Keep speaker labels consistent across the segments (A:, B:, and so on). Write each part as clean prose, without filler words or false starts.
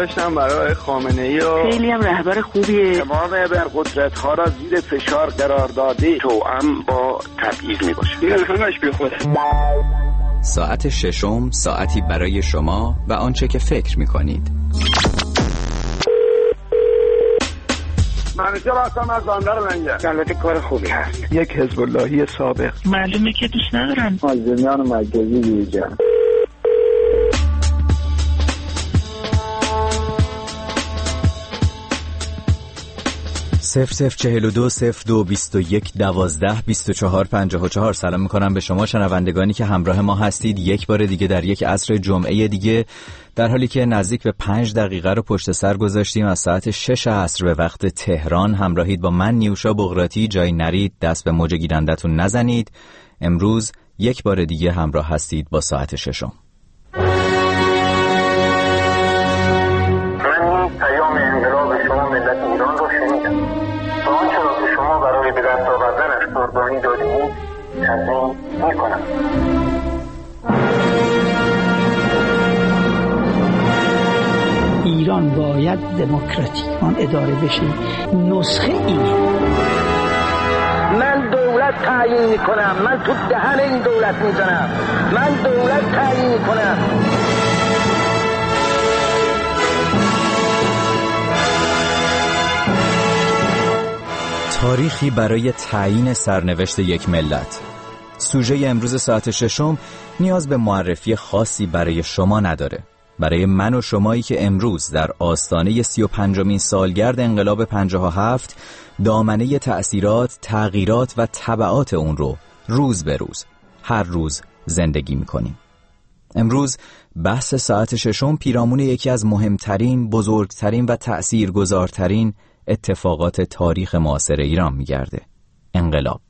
A: داشتم برای خامنه‌ای و
B: خیلی هم رهبر خوبیه.
C: تمام ابرقدرت‌ها را زیر فشار قرار داده، توأم با تبعیض میباشه.
A: این همش بی خوده.
D: ساعت ششم، ساعتی برای شما و آنچه که فکر می‌کنید.
C: منیجر هستم از بندر منگه.
A: البته کار خوبی هست.
E: یک حزب اللهی سابق.
B: معلومه که دوست ندارم.
F: مازنیان مرکزی دیجم.
D: 00420221122454. سلام میکنم به شما شنوندگانی که همراه ما هستید یک بار دیگه در یک عصر جمعه دیگه، در حالی که نزدیک به 5 دقیقه رو پشت سر گذاشتیم از ساعت 6 عصر به وقت تهران. همراهید با من نیوشا بغراتی. جای نرید، دست به موج گیرندتون نزنید. امروز یک بار دیگه همراه هستید با ساعت ششم.
F: به دست آوردنش قربانی دادید تضمین میکنم.
B: ایران باید دموکراتیکمان اداره بشه. نسخه اینه.
C: من دولت تعیین میکنم، من تو دهن این دولت میزنم، من دولت تعیین میکنم.
D: تاریخی برای تعیین سرنوشت یک ملت. سوژه امروز ساعت ششم نیاز به معرفی خاصی برای شما نداره. برای من و شمایی که امروز در آستانه 35مین سالگرد انقلاب 57 دامنه تأثیرات، تغییرات و تبعات اون رو روز به روز، هر روز زندگی میکنیم. امروز بحث ساعت ششم پیرامون یکی از مهمترین، بزرگترین و تأثیرگذارترین اتفاقات تاریخ معاصر ایران میگرده. انقلاب.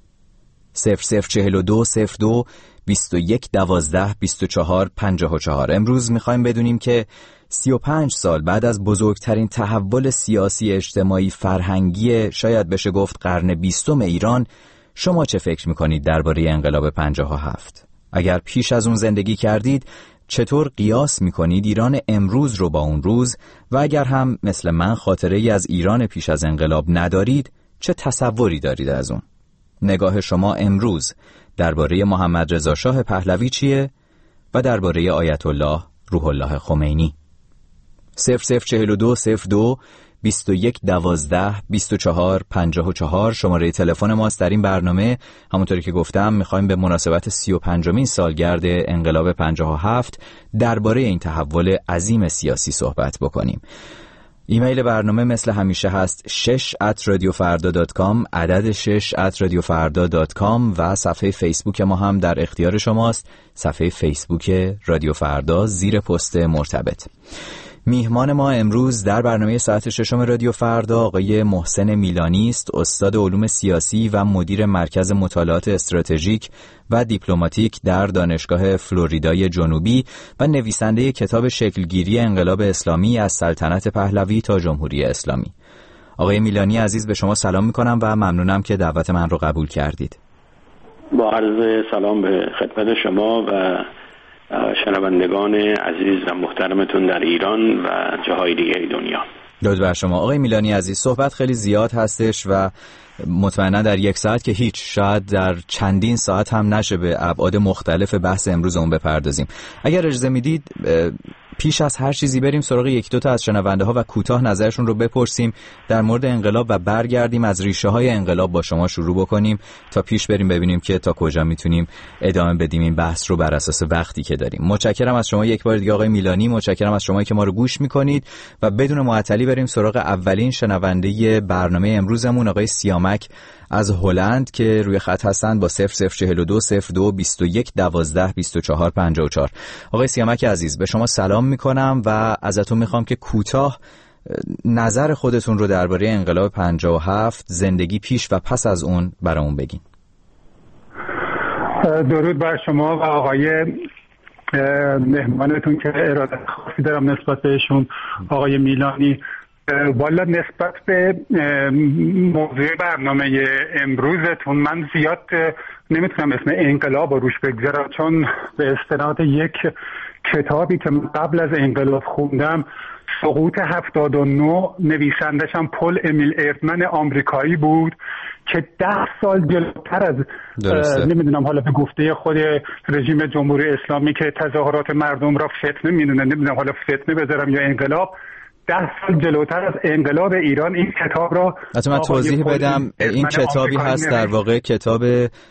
D: 00420221122454. امروز میخوایم بدونیم که 35 سال بعد از بزرگترین تحول سیاسی، اجتماعی، فرهنگی، شاید بشه گفت قرن 20 ایران، شما چه فکر میکنید درباره انقلاب 57؟ اگر پیش از اون زندگی کردید، چطور قیاس میکنید ایران امروز رو با اون روز؟ و اگر هم مثل من خاطره‌ای از ایران پیش از انقلاب ندارید، چه تصوری دارید از اون؟ نگاه شما امروز درباره محمد رضا شاه پهلوی چیه و درباره آیت الله روح الله خمینی؟ 00420221122454 شماره تلفن ماست. در این برنامه همونطوری که گفتم میخوایم به مناسبت 35مین سالگرد انقلاب 57 درباره این تحول عظیم سیاسی صحبت بکنیم. ایمیل برنامه مثل همیشه هست 6@radiofarda.com، عدد 6@radiofarda.com، و صفحه فیسبوک ما هم در اختیار شماست، صفحه فیسبوک رادیو فردا زیر پست مرتبط. میهمان ما امروز در برنامه ساعت ششم رادیو فردا آقای محسن میلانی است، استاد علوم سیاسی و مدیر مرکز مطالعات استراتژیک و دیپلماتیک در دانشگاه فلوریدای جنوبی و نویسنده کتاب شکلگیری انقلاب اسلامی از سلطنت پهلوی تا جمهوری اسلامی. آقای میلانی عزیز، به شما سلام میکنم و ممنونم که دعوت من رو قبول کردید.
G: با عرض سلام به خدمت شما و شنوندگان عزیز و محترمتون در ایران و جاهای دیگه دنیا.
D: درود بر شما. آقای میلانی عزیز، صحبت خیلی زیاد هستش و مطمئنا در یک ساعت که هیچ، شاید در چندین ساعت هم نشه به ابعاد مختلف بحث امروزمون بپردازیم. اگر اجازه میدید پیش از هر چیزی بریم سراغ یک دو تا از شنونده ها و کوتاه نظرشون رو بپرسیم در مورد انقلاب و برگردیم از ریشه های انقلاب با شما شروع بکنیم تا پیش بریم ببینیم که تا کجا میتونیم ادامه بدیم این بحث رو بر اساس وقتی که داریم. متشکرم از شما یک بار دیگه آقای میلانی، متشکرم از شما که ما رو گوش میکنید و بدون معطلی بریم سراغ اولین شنونده برنامه امروزمون، آقای سیامک از هلند که روی خط هستند با 00420221122454. آقای سیامک عزیز، به شما سلام میکنم و ازتون میخوام که کوتاه نظر خودتون رو درباره انقلاب 57، زندگی پیش و پس از اون برامون بگین.
H: درود بر شما و آقای مهمانتون که اراده خاصی دارم نسبت بهشون، آقای میلانی. والا نسبت به موضوع برنامه امروزتون من زیاد نمیتونم اسم انقلاب رو روش بگذارم، چون به استناد یک کتابی که من قبل از انقلاب خوندم، سقوط 79، نویسندش هم پل امیل اردمن آمریکایی بود که 10 سال جلوتر از نمیدونم حالا به گفته خود رژیم جمهوری اسلامی که تظاهرات مردم را فتنه میدونه، نمیدونم حالا فتنه بذارم یا انقلاب، 10 سال جلوتر از انقلاب ایران این کتاب را
D: حتی من توضیح بدم. این کتابی هست در واقع کتاب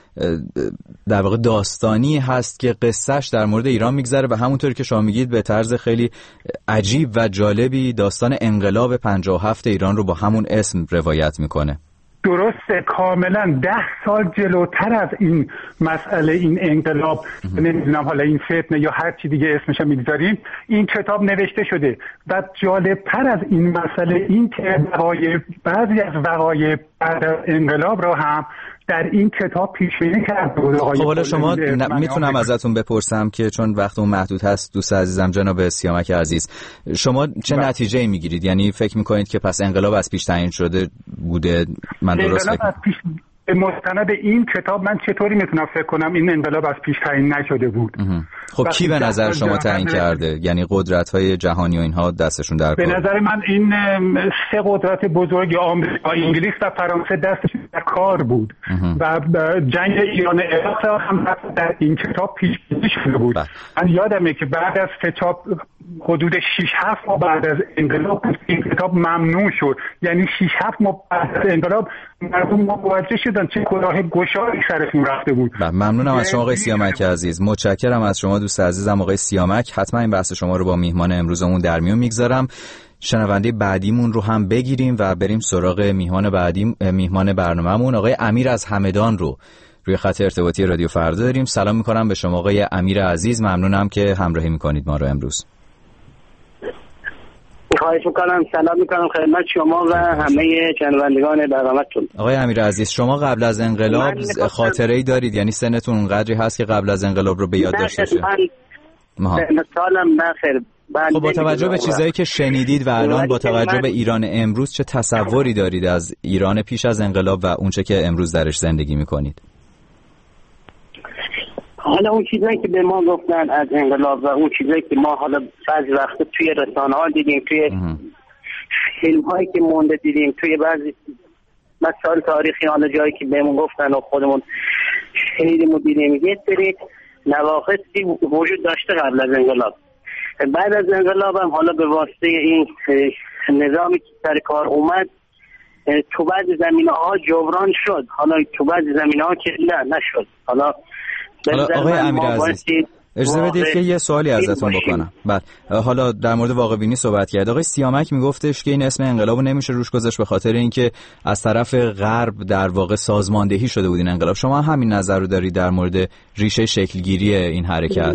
D: در واقع داستانی هست که قصهش در مورد ایران میگذره و همونطوری که شما میگید به طرز خیلی عجیب و جالبی داستان انقلاب 57 ایران رو با همون اسم روایت میکنه.
H: درسته، کاملا 10 سال جلوتر از این مسئله، این انقلاب، نمیدونم حالا این فتنه یا هر چی دیگه اسمش میگذاریم، این کتاب نوشته شده. و جالبتر از این مسئله این که بعضی از وقایع بعد از انقلاب را هم در این کتاب پیش بینی کرده بود.
D: خب حالا شما میتونم ازتون بپرسم که چون وقتمون محدود هست، دوست عزیزم جناب سیامک عزیز، شما چه نتیجه‌ای میگیرید؟ یعنی فکر میکنید که پس انقلاب از پیش تعیین شده بوده؟ من درست فکر
H: مستند این کتاب من چطوری میتونم فکر کنم این انقلاب از پیش تعیین نشده بود؟
D: خب کی به نظر شما تعیین کرده؟ یعنی قدرت‌های جهانی و اینها دستشون در کار؟
H: به نظر من این 3 قدرت بزرگ آمریکا، انگلیس و فرانسه دستشون در کار بود و جنگ ایران عراق هم در این کتاب پیش بینی شده بود. من یادمه که بعد از چاپ حدود 6-7 ماه بعد از انقلاب این کتاب ممنوع شد. یعنی 6-7 ماه بعد از انقلاب مردم متوجه شدن چه کلاه گشایی سرشون رفته بود.
D: ممنونم از شما آقای سیامک عزیز. متشکرم از شما دوست عزیزم آقای سیامک. حتما این بحث شما رو با میهمان امروزمون در میون میگذارم. شنونده بعدیمون رو هم بگیریم و بریم سراغ میهمان برنامه‌مون آقای امیر از همدان رو روی خط ارتباطی رادیو فردا داریم. سلام میکنم به شما آقای امیر عزیز، ممنونم که همراهی میکنید ما رو امروز.
E: خواهش میکنم، سلام میکنم خدمت شما و همه شنوندگان برنامه‌تون.
D: آقای امیر عزیز، شما قبل از انقلاب خاطره‌ای دارید؟ یعنی سنتون اونقدری هست که قبل از انقلاب رو به یاد داشته باشید؟
E: سالم نخیر.
D: خب با توجه به چیزایی که شنیدید و الان با توجه به ایران امروز چه تصوری دارید از ایران پیش از انقلاب و اونچه که امروز درش زندگی میکنید؟
E: حالا اون چیزایی که به ما گفتن از انقلاب و اون چیزایی که ما حالا بعضی وقتا توی رسانه‌ها دیدیم، توی فیلم‌هایی که مونده دیدیم، توی بعضی مسائل تاریخی حالا جایی که بهمون گفتن و خودمون شنیدیم و دیدیم، یه سری نواقصی وجود داشته قبل از انقلاب. بعد از انقلاب هم حالا به واسطه این نظامی که سر کار اومد تو بعضی زمینه‌ها جبران شد، حالا تو بعضی زمینه‌ها که نشد. حالا
D: آقای امیر عزیز اجازه بدید که یه سوالی ازتون بکنم. بعد حالا در مورد واقع بینی صحبت کرد. آقای سیامک میگفتش که این اسم انقلابو نمیشه روش گذاشت به خاطر اینکه از طرف غرب در واقع سازماندهی شده بود این انقلاب. شما همین نظر رو دارید در مورد ریشه شکلگیری این حرکت؟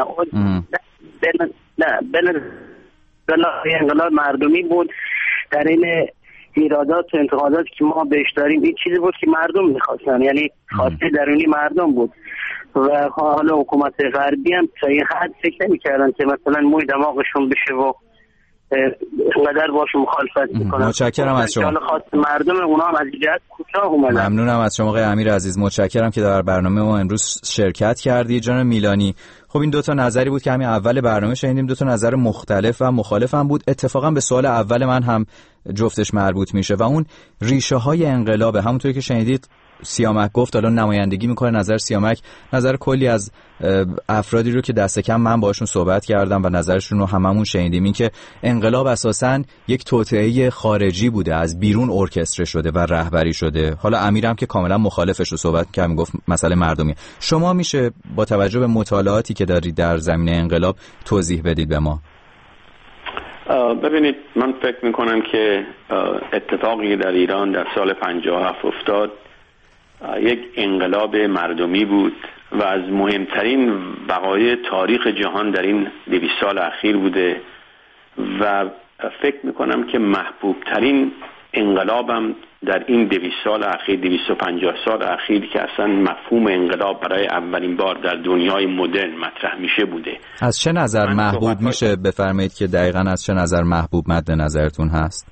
E: نه انقلاب مردمی بود. در این ایرادات و انتقاداتی که ما بهش داریم این چیزی بود که مردم میخواستن، یعنی خواسته درونی مردم بود و حالا حکومت غربی هم تا این حد فکر نمی‌کردن که مثلا موی دماغشون بشه و اونقدر باشه مخالفت میکنن.
D: متشکرم از شما.
E: حالا خواست مردم اونا هم از جهت کوتاه اومدن.
D: ممنونم از شما آقای امیر عزیز، متشکرم که در برنامه ما امروز شرکت کردید. جناب میلانی، خب این 2 تا نظری بود که همین اول برنامه شنیدیم، 2 تا نظر مختلف و مخالف هم بود. اتفاقا به سوال اول من هم جفتش مربوط میشه و اون ریشه های انقلاب. همونطوری که شنیدید سیامک گفت، حالا نمایندگی میکنه نظر سیامک، نظر کلی از افرادی رو که دست کم من باشون صحبت کردم و نظرشون رو هممون شنیدیم، این که انقلاب اساساً یک توطئه خارجی بوده، از بیرون ارکستره شده و رهبری شده. حالا امیرم که کاملا مخالفش رو صحبت کرد، میگفت مسئله مردمی. شما میشه با توجه به مطالعاتی که دارید در زمینه انقلاب توضیح بدید به ما؟
G: ببینید، من فکر میکنم که اتفاقی در ایران در سال 57 افتاد یک انقلاب مردمی بود و از مهمترین وقایع تاریخ جهان در این 200 سال اخیر بوده و فکر میکنم که محبوب ترین انقلابم در این 200 سال اخیر، 250 سال اخیر که اصلا مفهوم انقلاب برای اولین بار در دنیای مدرن مطرح میشه بوده.
D: از چه نظر محبوب میشه بفرمایید که دقیقاً از چه نظر محبوب مد نظرتون هست؟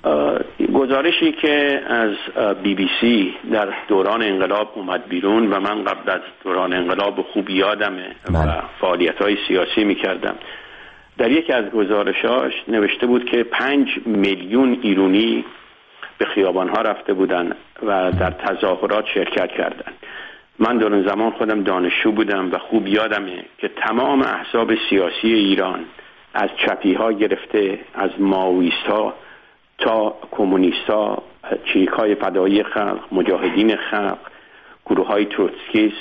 G: گزارشی که از BBC در دوران انقلاب اومد بیرون و من قبل از دوران انقلاب خوب یادمه و فعالیت‌های سیاسی می‌کردم، در یکی از گزارشاش نوشته بود که 5 میلیون ایرانی به خیابان‌ها رفته بودن و در تظاهرات شرکت کردند. من در اون زمان خودم دانشجو بودم و خوب یادمه که تمام احزاب سیاسی ایران از چپی‌ها گرفته، از ماویست‌ها تا کمونیست‌ها، چریک‌های فدایی خلق، مجاهدین خلق، گروه‌های تروتسکیست،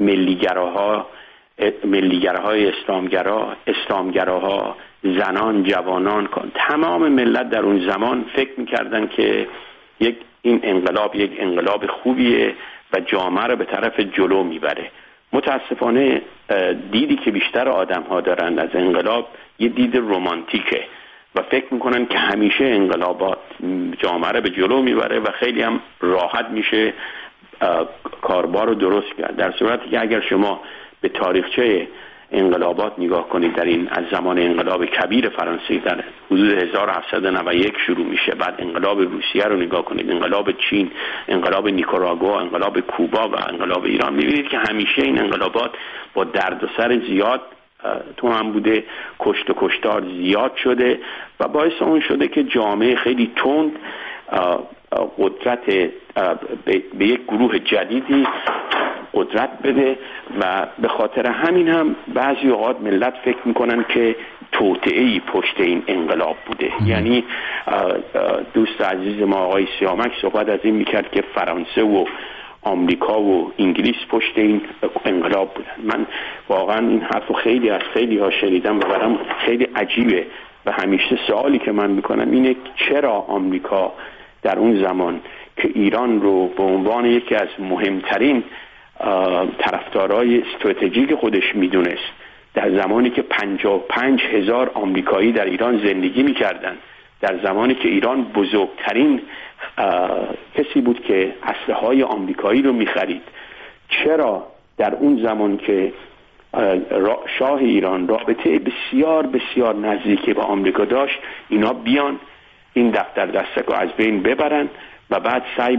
G: ملیگراهای اسلامگراها، زنان، جوانان، تمام ملت در اون زمان فکر می‌کردن که این انقلاب یک انقلاب خوبیه و جامعه رو به طرف جلو میبره. متاسفانه دیدی که بیشتر آدم‌ها دارن از انقلاب یه دید رمانتیکه و فکر میکنن که همیشه انقلابات جامعه رو به جلو میبره و خیلی هم راحت میشه کاربار رو درست کرد، در صورتی که اگر شما به تاریخچه انقلابات نگاه کنید، در این از زمان انقلاب کبیر فرانسه در حدود 1791 شروع میشه، بعد انقلاب روسیه رو نگاه کنید، انقلاب چین، انقلاب نیکاراگوآ، انقلاب کوبا و انقلاب ایران، میبینید که همیشه این انقلابات با درد و سر زیاد تو هم بوده، کشت و کشتار زیاد شده و باعث اون شده که جامعه خیلی تند قدرت به یک گروه جدیدی قدرت بده و به خاطر همین هم بعضی اوقات ملت فکر میکنن که توطئه‌ای پشت این انقلاب بوده. یعنی دوست عزیز ما آقای سیامک صحبت از این میکرد که فرانسه و آمریکا و انگلیس پشت این انقلاب بودن. من واقعا این حرفو خیلی ها شنیدم و برام خیلی عجیبه و همیشه سوالی که من میکنم اینه چرا آمریکا در اون زمان که ایران رو به عنوان یکی از مهمترین طرفدارای استراتژیک خودش میدونست، در زمانی که 55,000 آمریکایی در ایران زندگی میکردن، در زمانی که ایران بزرگترین کسی بود که اسلحه‌های آمریکایی رو میخرید، چرا در اون زمان که شاه ایران رابطه بسیار بسیار نزدیکی با آمریکا داشت، اینا بیان این دفتر دستک رو از بین ببرن و بعد سعی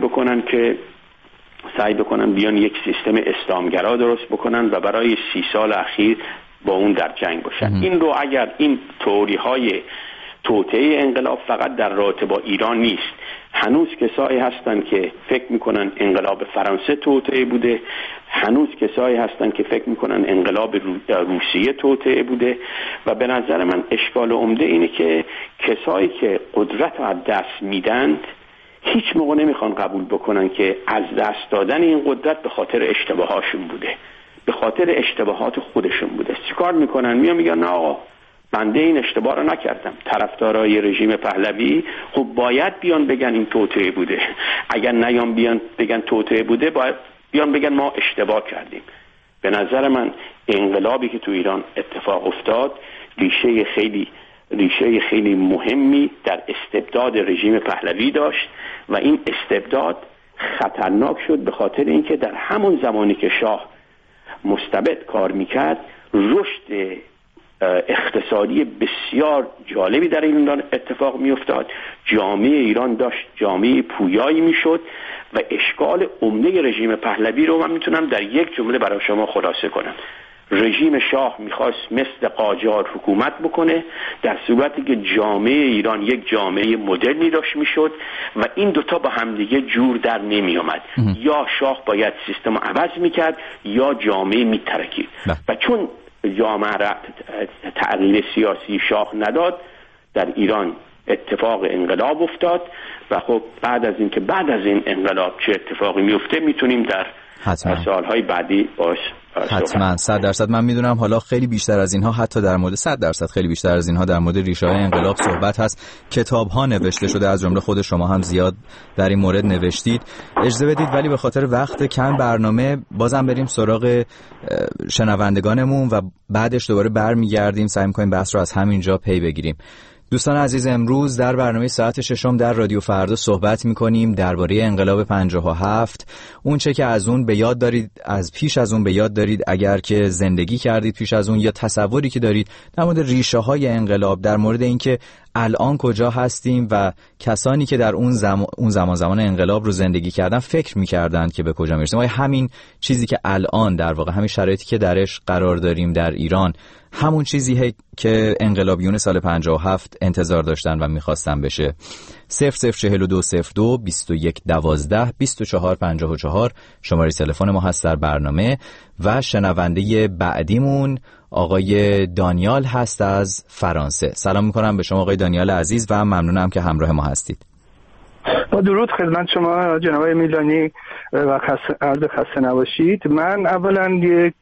G: بکنن بیان یک سیستم اسلامگرا درست بکنن و برای 30 سال اخیر با اون در جنگ باشن. این رو اگر این تئوری‌های توطئه انقلاب فقط در رابطه با ایران نیست، هنوز کسایی هستن که فکر میکنن انقلاب فرانسه توطئه بوده، هنوز کسایی هستن که فکر میکنن انقلاب روسیه توطئه بوده و به نظر من اشکال عمده اینه که کسایی که قدرت رو از دست میدند هیچ موقع نمیخوان قبول بکنن که از دست دادن این قدرت به خاطر اشتباهاشون بوده، به خاطر اشتباهات خودشون بوده. چیکار میکنن؟ میگن نه آقا بنده این اشتباه رو نکردم. طرفدارای رژیم پهلوی خب باید بیان بگن این توطئه بوده، اگر نیان بیان بگن توطئه بوده باید بیان بگن ما اشتباه کردیم. به نظر من انقلابی که تو ایران اتفاق افتاد ریشه خیلی مهمی در استبداد رژیم پهلوی داشت و این استبداد خطرناک شد به خاطر اینکه در همون زمانی که شاه مستبد کار میکرد رشد اقتصادی بسیار جالبی در ایران اتفاق میافتاد، جامعه ایران داشت جامعه پویایی میشد و اشکال عمده رژیم پهلوی رو من میتونم در یک جمله برای شما خلاصه کنم. رژیم شاه میخواست مثل قاجار حکومت بکنه در صورتی که جامعه ایران یک جامعه مدرنی داشت میشد و این دوتا با همدیگه جور در نمی آمد. یا شاه باید سیستم رو عوض میکرد یا جامعه میترکید و چون جامعه را تغییر سیاسی شاه نداد در ایران اتفاق انقلاب افتاد و خب بعد از این انقلاب چه اتفاقی میفته میتونیم در سالهای بعدی باش
D: حتما 100% من میدونم. حالا خیلی بیشتر از اینها، حتی در مورد 100% خیلی بیشتر از اینها در مورد ریشه‌های انقلاب صحبت هست، کتاب‌ها نوشته شده، از جمله خود شما هم زیاد در این مورد نوشتید. اجازه بدید ولی به خاطر وقت کم برنامه بازم بریم سراغ شنوندگانمون و بعدش دوباره برمیگردیم سعی می‌کنیم بحث رو از همینجا پی بگیریم. دوستان عزیز، امروز در برنامه ساعت ششم در رادیو فردا صحبت می‌کنیم درباره انقلاب 57. اون چه که از اون به یاد دارید، از پیش از اون به یاد دارید اگر که زندگی کردید پیش از اون، یا تصوری که دارید در مورد ریشه‌های انقلاب، در مورد اینکه الان کجا هستیم و کسانی که در اون زمان انقلاب رو زندگی کردن فکر می‌کردن که به کجا میرسیم. همین چیزی که الان در واقع همین شرایطی که درش قرار داریم در ایران همون چیزیه که انقلابیون سال 57 انتظار داشتن و میخواستن بشه. 004202 2112 2454 شماره تلفن ما هست در برنامه و شنونده بعدیمون آقای دانیال هست از فرانسه. سلام میکنم به شما آقای دانیال عزیز و ممنونم که همراه ما هستید.
I: با درود خدمت شما جناب میلانی و عرض خسته نباشید. من اولا یک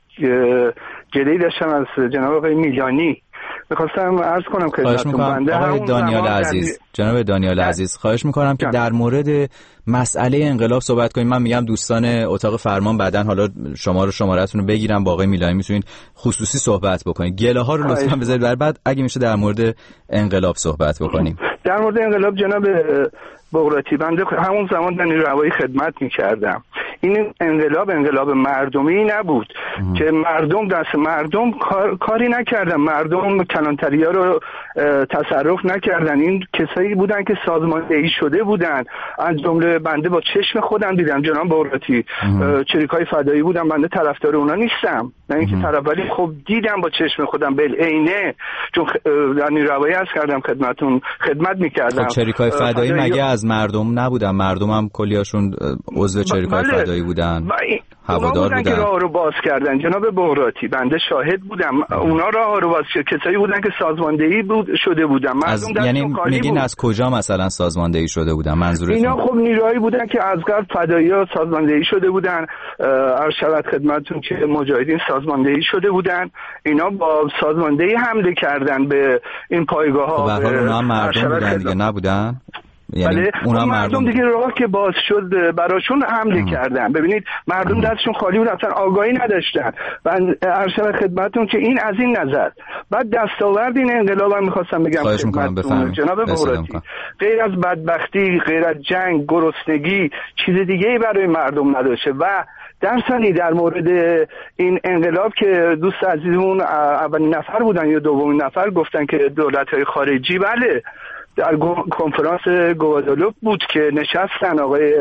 I: گله‌ای داشتم از جناب آقای میلانی، می‌خواستم عرض کنم خدمتتون بنده
D: آقای دانیال عزیز، جناب دانیال عزیز، خواهش می‌کنم که در مورد مسئله انقلاب صحبت کنیم. من میگم دوستان اتاق فرمان بعدن حالا شماره‌تون رو بگیرم با آقای میلانی میتونید خصوصی صحبت بکنید. گله‌ها رو لطفاً بذارید بعد اگه میشه در مورد انقلاب صحبت بکنیم. در
I: مورد انقلاب جناب بغراتی، بنده همون زمان در نیروی هوایی خدمت می‌کردم. این انقلاب مردمی نبود که مردم دست مردم کاری نکردن، مردم کلانتری‌ها رو تصرف نکردن. این کسایی بودن که سازماندهی شده بودن، از جمله بنده با چشم خودم دیدم جناب بغراتی، چریکای فدایی بودن. بنده طرفدار اونا نیستم، نه اینکه ولی خب دیدم با چشم خودم بالعینه، چون در نیروی هوایی عرض کردم خدمتتون خدمت می‌کردم.
D: خب چریکای فدایی مگه از مردم نبودن؟ مردم هم کلیاشون عضو چریکای فدایی بودن، هوادار بودن
I: که راه رو باز کردن جناب بغراتی. بنده شاهد بودم، اونا راه رو باز کردن، کسایی بودن که سازماندهی شده بودن. مردم
D: یعنی میگین از کجا مثلا سازماندهی شده بودن منظورتون؟
I: اینا خب نیروهایی بودن که از قبل فدایی‌ها سازماندهی شده بودن، عرض شود خدمتتون که مجاهدین سازماندهی شده بودن. اینا با سازماندهی حمله کردن به این پایگاه‌ها.
D: خب اونا مردم بودن دیگه، نبودن؟
I: یعنی اونا مردم دیگه راه که باز شد براشون حمله کردن. ببینید مردم دستشون خالی بود، اصلا آگاهی نداشتن. و ارشد خدمتتون که این از این نظر. بعد دستاورد این انقلاب هم می‌خواستم بگم خدمتتون جناب بغراتی، غیر از بدبختی، غیر از جنگ، گرسنگی، چیز دیگه‌ای برای مردم نداشته. و درسانی در مورد این انقلاب که دوست عزیزمون اولین نفر بودن یا دومین نفر گفتن که دولت‌های خارجی، بله در کنفرانس گوادالوپ بود که نشستن. آقای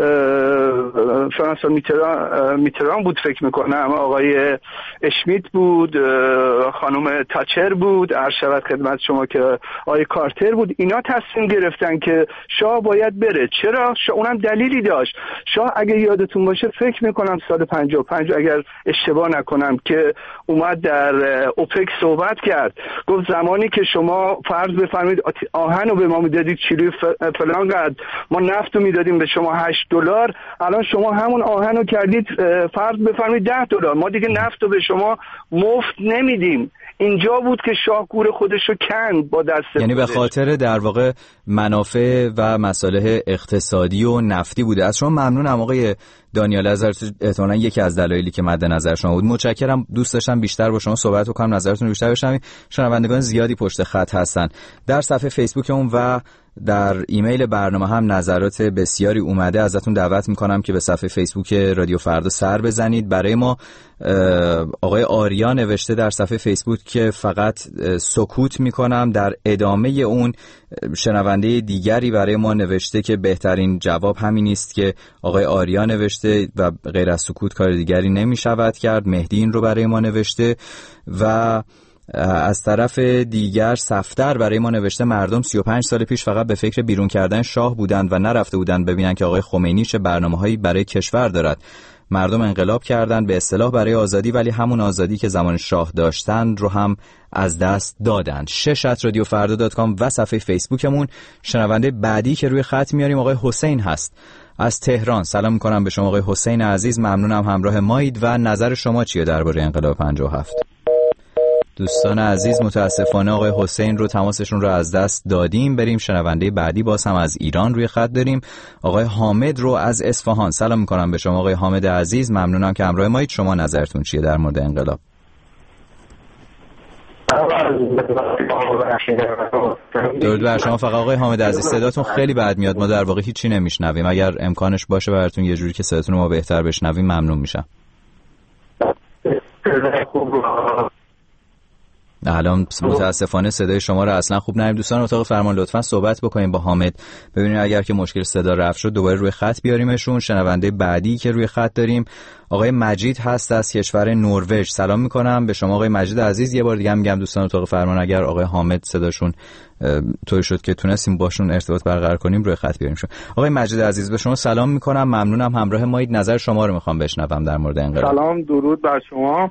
I: فرانسوا میتران بود فکر میکنم، آقای اشمیت بود، خانم تاچر بود، عرض شود خدمت شما که آقای کارتر بود. اینا تصمیم گرفتن که شاه باید بره. چرا؟ اونم دلیلی داشت. شاه اگه یادتون باشه فکر میکنم سال 55 اگر اشتباه نکنم که اومد در اوپک صحبت کرد، گفت زمانی که شما فرض بفرمایید آهن رو به ما میدادید چیلوی فلان قد، ما نفت رو میدادیم به شما $8، الان شما همون آهن رو کردید فرض بفرمایید $10، ما دیگه نفت رو به شما مفت نمیدیم. اینجا بود که شاه گور خودش رو کند با دست
D: یعنی به خاطر در واقع منافع و مصالح اقتصادی و نفتی بوده. از شما ممنونم آقای دانیال عزیز، احتمالاً یکی از دلایلی که مد نظر شما بود. متشکرم، دوست داشتم بیشتر با شما صحبت کنم، نظرتون رو بیشتر بشنویم. شنوندگان زیادی پشت خط هستن. در صفحه فیسبوکمون و در ایمیل برنامه هم نظرات بسیاری اومده. ازتون دعوت میکنم که به صفحه فیسبوک رادیو فردا سر بزنید. برای ما آقای آریا نوشته در صفحه فیسبوک که فقط سکوت میکنم. در ادامه اون شنونده دیگری برای ما نوشته که بهترین جواب همین است که آقای آریا نوشته و غیر از سکوت کار دیگری نمیشود کرد. مهدی این رو برای ما نوشته و از طرف دیگر صفدر برای ما نوشته مردم 35 سال پیش فقط به فکر بیرون کردن شاه بودند و نرفته بودند ببینن که آقای خمینی چه برنامه‌هایی برای کشور دارد. مردم انقلاب کردند به اصطلاح برای آزادی، ولی همون آزادی که زمان شاه داشتند رو هم از دست دادند. 6@radiofarda.com و صفحه فیسبوکمون. شنونده بعدی که روی خط میاریم آقای حسین هست از تهران. سلام میکنم به شما آقای حسین عزیز، ممنونم همراه مایید و نظر شما چیه درباره انقلاب 57؟ دوستان عزیز متاسفانه آقای حسین رو تماسشون رو از دست دادیم. بریم شنونده بعدی، باز هم از ایران روی خط داریم آقای حامد رو از اصفهان. سلام میکنم به شما آقای حامد عزیز، ممنونم که همراه مایید. شما نظرتون چیه در مورد انقلاب؟ درود بر شما. فقط آقای حامد عزیز صداتون خیلی بد میاد، ما در واقع هیچی نمیشنویم. اگر امکانش باشه براتون یه جوری که صداتون رو ما بهتر بشنویم ممنون میشم. الان متاسفانه صدای شما رو اصلا خوب نمی‌شنویم. دوستان اتاق فرمان لطفاً صحبت بکنیم با حامد، ببینید اگر که مشکل صدا رفع شد دوباره روی خط بیاریمشون. شنونده بعدی که روی خط داریم آقای مجید هست از کشور نروژ. سلام میکنم به شما آقای مجید عزیز. یه بار دیگه میگم دوستان اتاق فرمان اگر آقای حامد صداشون طوری شد که تونستیم باشون ارتباط برقرار کنیم روی خط بیاریمشون. آقای مجید عزیز به شما سلام میکنم، ممنونم همراه مایید. نظر شما رو میخوام بشنوم در مورد انقلاب.
I: سلام، درود بر شما.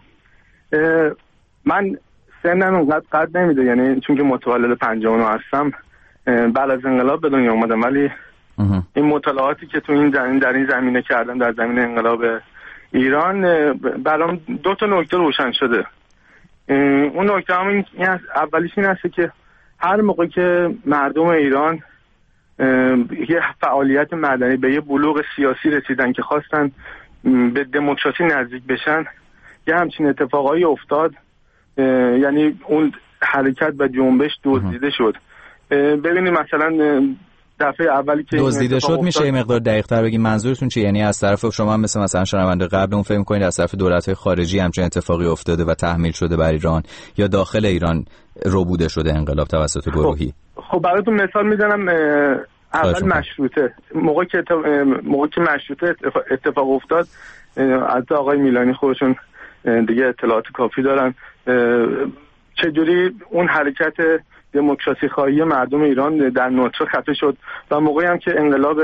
I: من سنم اونقدر قد نمیده، یعنی چون که متولد 59 هستم بعد از انقلاب به دنیا اومدم، ولی این مطالعاتی که تو در این زمینه کردم در زمینه انقلاب ایران برام دو تا نکته روشن شده. اون نکته هم این اولیش این هست که هر موقع که مردم ایران یه فعالیت مدنی به یه بلوغ سیاسی رسیدن که خواستن به دموکراسی نزدیک بشن، یه همچین اتفاقایی افتاد، یعنی اون حرکت و جنبش دزدیده شد. ببینید مثلا دفعه اولی که
D: دزدیده شد میشه یه مقدار دقیق‌تر بگیم منظورتون چیه؟ یعنی از طرف شما مثلا شنونده قبل اون فکر می‌کنید از طرف دولت‌های خارجی همچین اتفاقی افتاده و تحمیل شده بر ایران، یا داخل ایران ربوده شده انقلاب توسط گروهی؟
I: خب براتون مثال میزنم. اول مشروطه، موقع که مشروطه اتفاق افتاد، از آقای میلانی خودشون دیگه اطلاعات کافی دارن چجوری اون حرکت دموکراسی خواهی مردم ایران در نوترو خفه شد و موقعی هم که انقلاب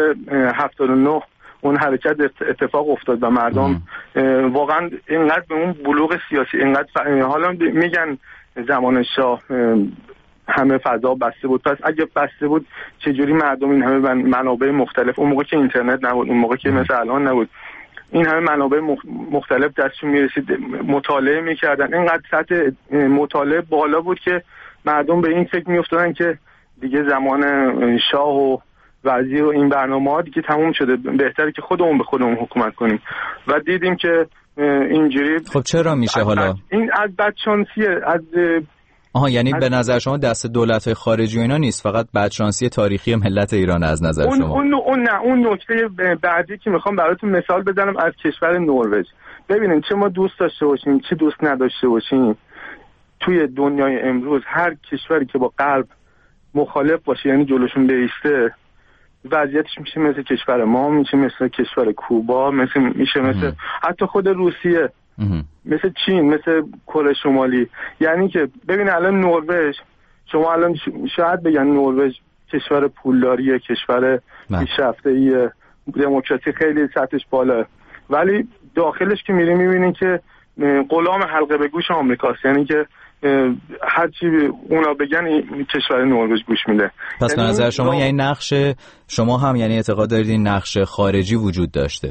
I: 79 اون حرکت اتفاق افتاد و مردم واقعا اینقدر به اون بلوغ سیاسی اینقدر حالا میگن زمان شاه همه فضا بسته بود، پس اگه بسته بود چجوری مردم این همه منابع مختلف، اون موقع که اینترنت نبود، اون موقع که مثل الان نبود، این همه منابع مختلف دستشون میرسید، مطالعه میکردن، اینقدر سطح مطالعه بالا بود که مردم به این فکر میافتادن که دیگه زمان شاه و وزیر و این برنامه‌ها دیگه تموم شده، بهتره که خودمون به خودمون حکومت کنیم. و دیدیم که اینجوری.
D: خب چرا میشه حالا
I: این از بدشانسیه، از
D: یعنی به نظر شما دست دولت‌های خارجی و اینا نیست، فقط بدشانسی تاریخی ملت ایران از نظر شما؟
I: اون نکته بعدی که میخوام براتون مثال بزنم از کشور نروژ. ببینید چه ما دوست داشته باشیم چه دوست نداشته باشیم، توی دنیای امروز هر کشوری که با غرب مخالف باشه، یعنی جلوشون بیسته، وضعیتش میشه مثل کشور ما، میشه مثل کشور کوبا، میشه مثل حتی خود روسیه، مثل چین، مثل کره شمالی. یعنی که ببین الان نروژ، شما الان شاید بگن نروژ کشور پولداریه، کشور پیشرفته‌ایه، دموکراسی خیلی سطحش بالاه، ولی داخلش که میری میبینین که غلام حلقه به گوش آمریکاست، یعنی که هر چی اونا بگن این کشور نروژ گوش میده.
D: پس به نظر شما یعنی نقش شما هم یعنی اعتقاد دارید این نقش خارجی وجود داشته؟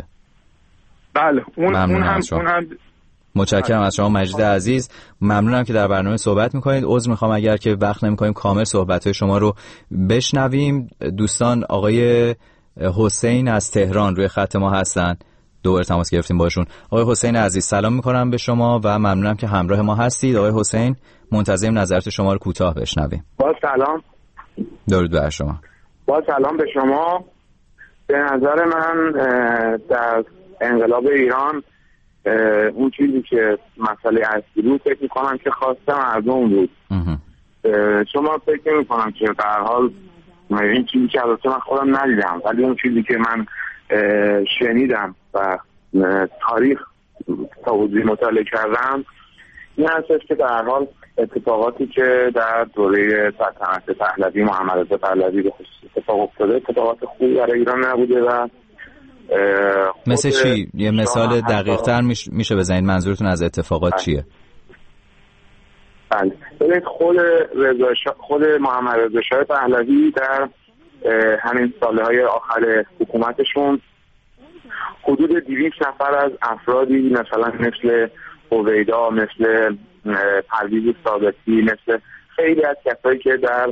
I: بله، اون هم
D: متشکرم از شما مجید عزیز، ممنونم که در برنامه صحبت میکنید. عذر میخوام اگر که وقت نمیکنیم کامل صحبت‌های شما رو بشنویم. دوستان آقای حسین از تهران روی خط ما هستن، دوباره تماس گرفتیم باشون. آقای حسین عزیز سلام میکنم به شما و ممنونم که همراه ما هستید. آقای حسین منتظریم نظرات شما رو کوتاه بشنویم.
F: با سلام.
D: درود بر شما.
F: با سلام به شما. به نظر من در انقلاب ایران اون چیزی که مسئله اصلی بود فکر میکنم که خواسته مردم بود. شما فکر میکنم که به هر حال این چیزی که البته من خودم ندیدم، ولی اون چیزی که من شنیدم و تاریخ تا حدودی مطالعه کردم این هستش که به هر حال اتفاقاتی که در دوره سلطنت پهلوی، محمد رضا پهلوی به خصوص اتفاق افتاده اتفاقات خوبی برای ایران نبوده. و
D: مثل چی؟ یه مثال دقیق تر میشه بزنید؟ منظورتون از اتفاقات چیه؟
F: بله، ببینید خود محمد رضا شاه پهلوی در همین سالهای آخر حکومتشون حدود 200 نفر از افرادی مثلا مثل هویدا، مثل پرویز صادقی، مثل خیلی از کسایی که در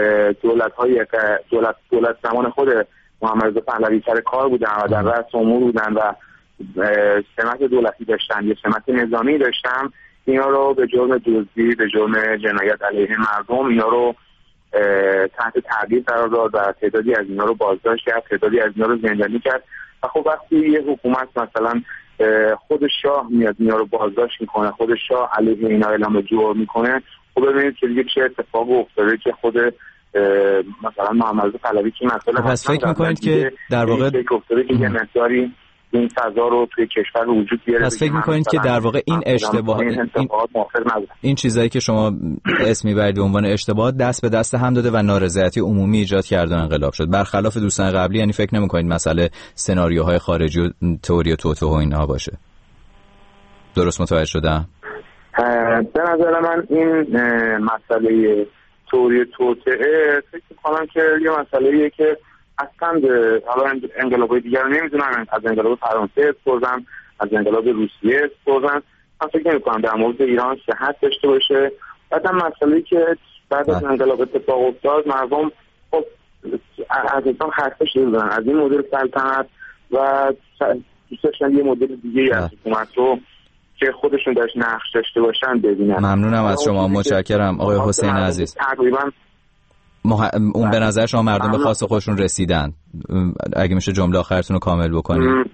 F: دولت زمان خود محمد رضا پهلوی سر کار بودن و در رأس امور بودن و سمت دولتی داشتن یا سمت نظامی داشتن، اینا رو به جرم دزدی، به جرم جنایت علیه مردم اینا رو تحت تعقیب قرار داد و تعدادی از اینا رو بازداشت کرد، تعدادی از اینا رو زندانی کرد. و خب وقتی یه حکومت مثلا خود شاه میاد اینا رو بازداشت میکنه، خود شاه علیه اینا اعلام جرم میکنه، خب ببینید که دیگه چه اتفاقی افتاده که خود مثلا محمد رضا پهلوی که مثلا
D: پس فکر میکنید که در واقع
F: افتاده که یه مقداری این فضا رو توی کشور وجود بیاره.
D: پس فکر میکنید که در واقع این اشتباه این چیزایی که شما اسم میبرید به عنوان اشتباه دست به دست هم داده و نارضایتی عمومی ایجاد کرده و انقلاب شد، برخلاف دوستان قبلی؟ یعنی فکر نمیکنید مسئله سناریوهای خارجی و تئوری توطئه و اینها باشه؟ درست متوجه شدم؟
F: به نظر من این مسئله تئوری توطئه فکر میکنم که یه مسئله‌ایه که اصلا حالا انقلاب‌های دیگر رو نمیدونم، از انقلاب فرانسه استفردن، از انقلاب روسیه استفردن، من فکر نمی‌کنم در مورد ایران صحت داشته باشه. بعد هم مسئله‌ای که بعد از انقلاب اتفاق افتاد، مردم خب از ایران خسته شده بودن از این مدل سلطنت و دوست داشتن یه مدل دیگه از حکومت رو که خودشون داشت نقش داشته باشن ببینن.
D: ممنونم از شما، متشکرم آقای حسین عزیز.
F: تقریبا
D: اون به نظر شما مردم به خواست خودشون رسیدن؟ اگه میشه جمله آخرتون رو کامل بکنید.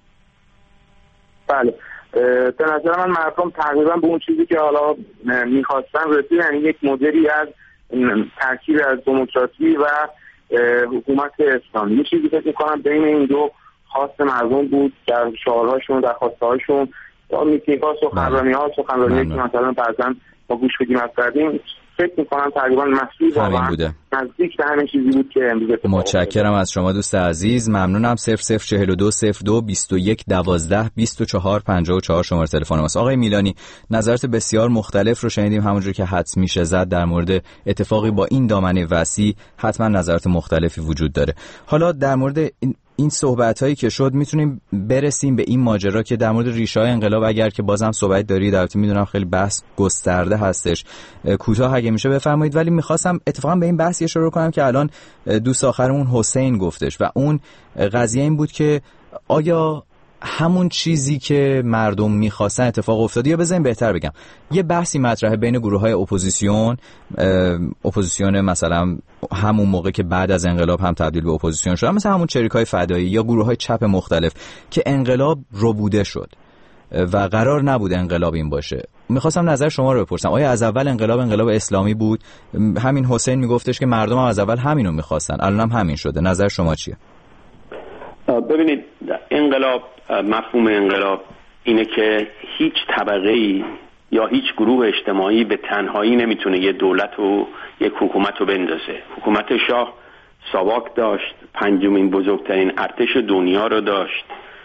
F: بله، به نظر من مردم تقریبا به اون چیزی که حالا میخواستن رسیدن، یعنی یک مدلی از ترکیب از دموکراسی و حکومت اسلامی. یه چیزی فکر میکنم بین این دو خواست مردم بود در شعارهاشون، در خواستهاشون، یا میتینگ‌ها، سخنرانی‌ها که مثلا بعضا ما گوش بدیم از کردیم، فکر می‌کنم تقریبا مسئول واقعا نزدیک به همین چیزی بود که امروز اتفاق افتاد.
D: متشکرم از شما دوست عزیز، ممنونم. 004202 21 12 24 54 شماره تلفن ماست. آقای میلانی، نظرات بسیار مختلف رو شنیدیم، همونجوری که حدس میشه زد در مورد اتفاقی با این دامنه وسیع حتما نظرات مختلفی وجود داره. حالا در مورد این صحبت‌هایی که شد میتونیم برسیم به این ماجرا که در مورد ریشه‌های انقلاب اگر که بازم صحبت دارید، البته میدونم خیلی بحث گسترده هستش، کوتاه اگه میشه بفرمایید، ولی میخواستم اتفاقا به این بحث اشاره کنم که الان دوست آخرمون حسین گفتش و اون قضیه این بود که آیا همون چیزی که مردم میخواستن اتفاق افتاده، یا بذاریم بهتر بگم یه بحثی مطرحه بین گروه‌های اپوزیسیون مثلا همون موقع که بعد از انقلاب هم تبدیل به اپوزیسیون شدن، مثلا همون چریک‌های فدایی یا گروه‌های چپ مختلف، که انقلاب ربوده شد و قرار نبود انقلاب این باشه. میخواستم نظر شما رو بپرسم، آیا از اول انقلاب اسلامی بود؟ همین حسین میگفتش که مردم هم از اول همینو میخواستن، الان هم همین شده. نظر شما چیه؟
G: ببینید، انقلاب، مفهوم انقلاب اینه که هیچ طبقه‌ای یا هیچ گروه اجتماعی به تنهایی نمیتونه یه دولت و یک حکومت رو بندازه. حکومت شاه ساواک داشت، پنجمین بزرگترین ارتش دنیا رو داشت،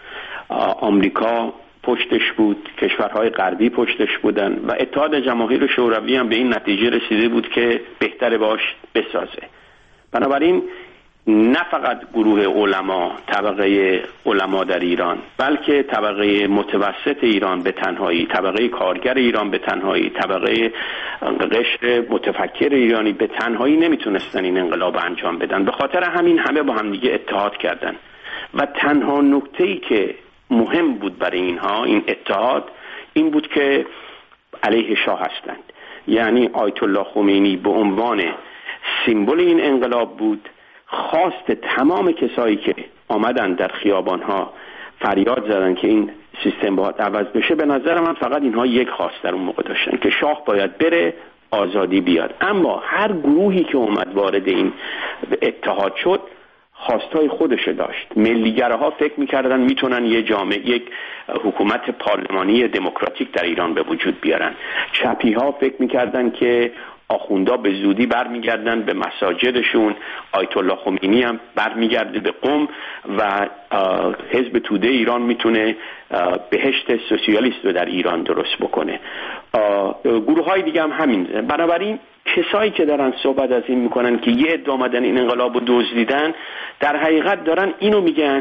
G: آمریکا پشتش بود، کشورهای غربی پشتش بودن و اتحاد جماهیر شوروی هم به این نتیجه رسیده بود که بهتره باش بسازه. بنابراین نه فقط گروه علما، طبقه علما در ایران، بلکه طبقه متوسط ایران به تنهایی، طبقه کارگر ایران به تنهایی، طبقه قشر متفکر ایرانی به تنهایی نمیتونستن این انقلاب انجام بدن. به خاطر همین همه با هم دیگه اتحاد کردن و تنها نکته‌ای که مهم بود برای اینها، این اتحاد، این بود که علیه شاه هستند. یعنی آیت الله خمینی به عنوان سیمبل این انقلاب بود. خواست تمام کسایی که آمدن در خیابان‌ها فریاد زدن که این سیستم باید عوض بشه، به نظر من فقط اینها یک خواست در اون موقع داشتن که شاه باید بره، آزادی بیاد. اما هر گروهی که اومد وارد این اتحاد شد خواستای خودش داشت. ملیگراها فکر می‌کردن میتونن یه جامعه، یک حکومت پارلمانی دموکراتیک در ایران به وجود بیارن. چپی‌ها فکر می‌کردن که آخوندا به زودی برمیگردن به مساجدشون، آیت الله خمینی هم برمیگرده به قم و حزب توده ایران میتونه بهشت سوسیالیست رو در ایران درست بکنه. گروه‌های دیگه هم همین. بنابراین کسایی که دارن صحبت از این میکنن که یه عده اومدن این انقلاب رو دزدیدن، در حقیقت دارن اینو میگن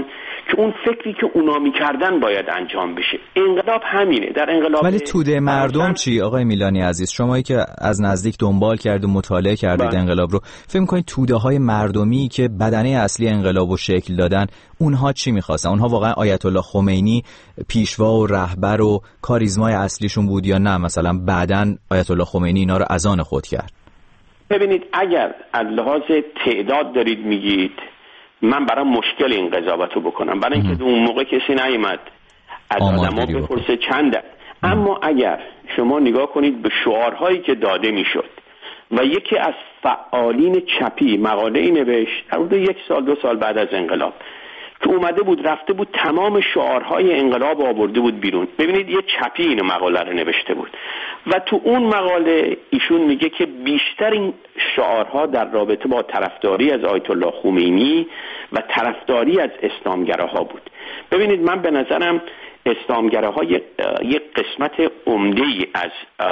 G: که اون فکری که اونا میکردن باید انجام بشه. انقلاب همینه. در انقلاب
D: ولی توده مردم چی آقای میلانی عزیز؟ شمایی که از نزدیک دنبال کرد و مطالعه کردید انقلاب رو، فکر می‌کنید توده های مردمی که بدنه اصلی انقلاب رو شکل دادن، اونها چی می‌خواستن؟ اونها واقعا آیت الله خمینی پیشوا و رهبر و کاریزمای اصلیشون بود یا نه مثلا بعداً آیت الله خمینی اینا رو از آن خود کرد؟
G: ببینید اگر از لحاظ تعداد دارید میگید، من برای مشکل این قضاوت رو بکنم، برای اینکه اون موقع کسی نیامد از آدم‌ها بپرسه چنده. اما اگر شما نگاه کنید به شعارهایی که داده میشد و یکی از فعالین چپی مقاله‌ای نوشت حدود 1 سال 2 سال بعد از انقلاب که اومده بود رفته بود تمام شعارهای انقلاب آورده بود بیرون. ببینید یه چپی این مقاله رو نوشته بود و تو اون مقاله ایشون میگه که بیشتر این شعارها در رابطه با طرفداری از آیت الله خمینی و طرفداری از اسلامگراها بود. ببینید من به نظرم اسلامگراها یک قسمت عمده‌ای از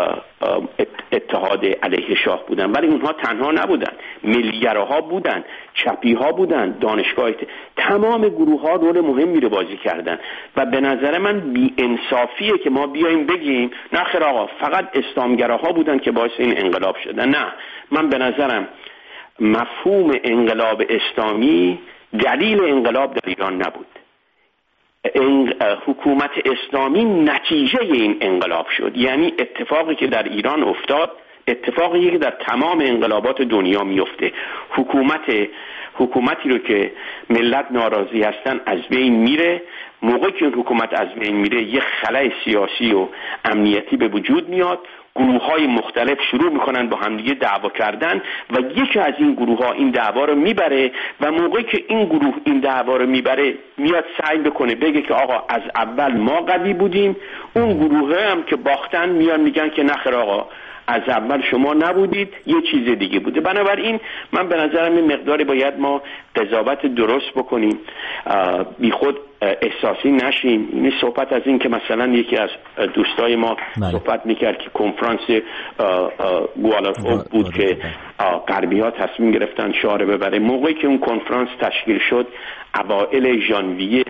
G: اتحاد علیه شاه بودن، ولی اونها تنها نبودن، ملیگراها بودن، چپی‌ها بودن، دانشگاه، تمام گروه‌ها رول مهمی رو بازی کردن و به نظر من بی‌انصافیه که ما بیایم بگیم نه خیر آقا فقط اسلامگراها بودن که باعث این انقلاب شدن. نه، من به نظرم مفهوم انقلاب اسلامی دلیل انقلاب در ایران نبود. حکومت اسلامی نتیجه این انقلاب شد. یعنی اتفاقی که در ایران افتاد اتفاقی که در تمام انقلابات دنیا میفته. حکومتی رو که ملت ناراضی هستن از بین میره. موقعی که این حکومت از بین میره یه خلأ سیاسی و امنیتی به وجود میاد، گروه‌های مختلف شروع میکنن با همدیگه دعوا کردن و یکی از این گروه‌ها این دعوا رو میبره و موقعی که این گروه این دعوا رو میبره میاد سعی بکنه بگه که آقا از اول ما قوی بودیم، اون گروه‌ها هم که باختن میان میگن که نخیر آقا از اول شما نبودید، یه چیز دیگه بوده. بنابراین من به نظرم این مقداری باید ما قضاوت درست بکنیم، بی خود احساسی نشیم. این صحبت از این که مثلا یکی از دوستای ما صحبت میکرد که کنفرانس گوالالمپور بود که غربی ها تصمیم گرفتن شاه رو ببره. موقعی که اون کنفرانس تشکیل شد اوایل ژانویه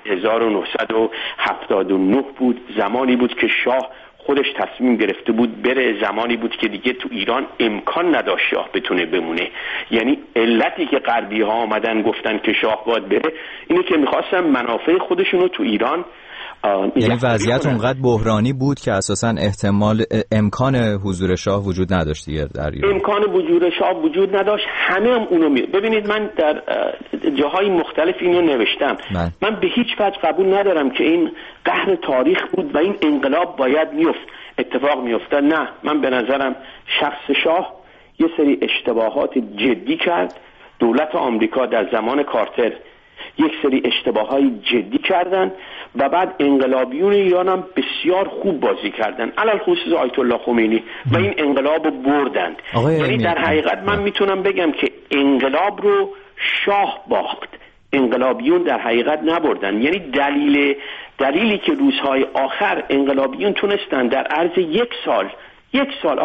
G: 1979 بود، زمانی بود که شاه خودش تصمیم گرفته بود بره، زمانی بود که دیگه تو ایران امکان نداشت شاه بتونه بمونه. یعنی علتی که غربی ها آمدن گفتن که شاه باید بره اینه که میخواستن منافع خودشونو تو ایران،
D: یعنی وضعیت اونقدر بحرانی بود که اساساً امکان حضور شاه وجود نداشت دیگه در ایران.
G: امکان حضور شاه وجود نداشت. همه هم اونو ببینید من در جاهای مختلف اینو نوشتم. من به هیچ وجه قبول ندارم که این قهر تاریخ بود و این انقلاب باید اتفاق میافتاد. نه، من به نظرم شخص شاه یه سری اشتباهات جدی کرد. دولت آمریکا در زمان کارتر یک سری اشتباهات جدی کردن و بعد انقلابیون ایران هم بسیار خوب بازی کردن، علل خصوص آیت الله خمینی، و این انقلاب رو بردند. یعنی در حقیقت من میتونم بگم که انقلاب رو شاه باخت، انقلابیون در حقیقت نبردن. یعنی دلیلی که روزهای آخر انقلابیون تونستن در عرض یک سال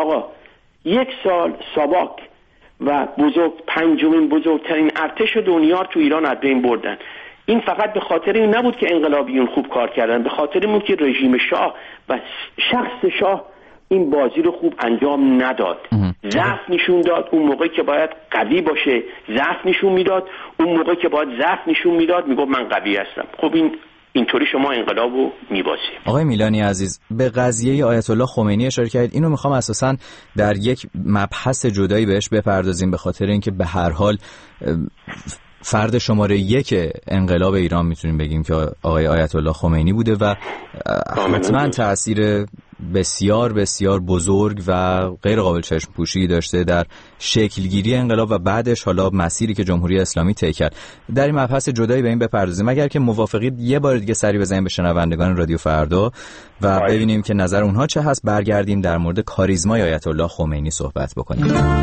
G: ساواک و پنجمین بزرگترین ارتش دنیا تو ایران از بین بردن. این فقط به خاطر این نبود که انقلابیون خوب کار کردن، به خاطر این بود که رژیم شاه و شخص شاه این بازی رو خوب انجام نداد. ضعف نشون داد. اون موقعی که باید قوی باشه ضعف نشون میداد، اون موقعی که باید ضعف نشون میداد میگفت من قوی هستم. خب اینطوری شما انقلاب رو میبازید.
D: آقای میلانی عزیز، به قضیه آیت الله خمینی اشاره کردید. اینو میخوام اساساً در یک مبحث جدایی بهش بپردازیم، به خاطر اینکه به هر حال فرد شماره 1 انقلاب ایران میتونیم بگیم که آقای آیت الله خمینی بوده و حتما تأثیر بسیار بسیار بزرگ و غیر قابل چشم پوشی داشته در شکلگیری انقلاب و بعدش حالا مسیری که جمهوری اسلامی طی کرد. در این مبحث جدایی به این بپردازیم. اگر که موافقید یه بار دیگه سری بزنیم به شنوندگان رادیو فردا و ببینیم که نظر اونها چه هست، برگردیم در مورد کاریزمای آیت الله خمینی صحبت بکنیم.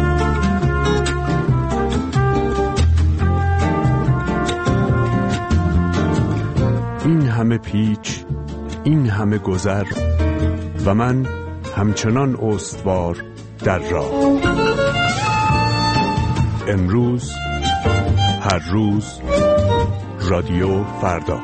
J: این همه پیچ، این همه گذر و من همچنان استوار در راه. امروز، هر روز، رادیو فردا.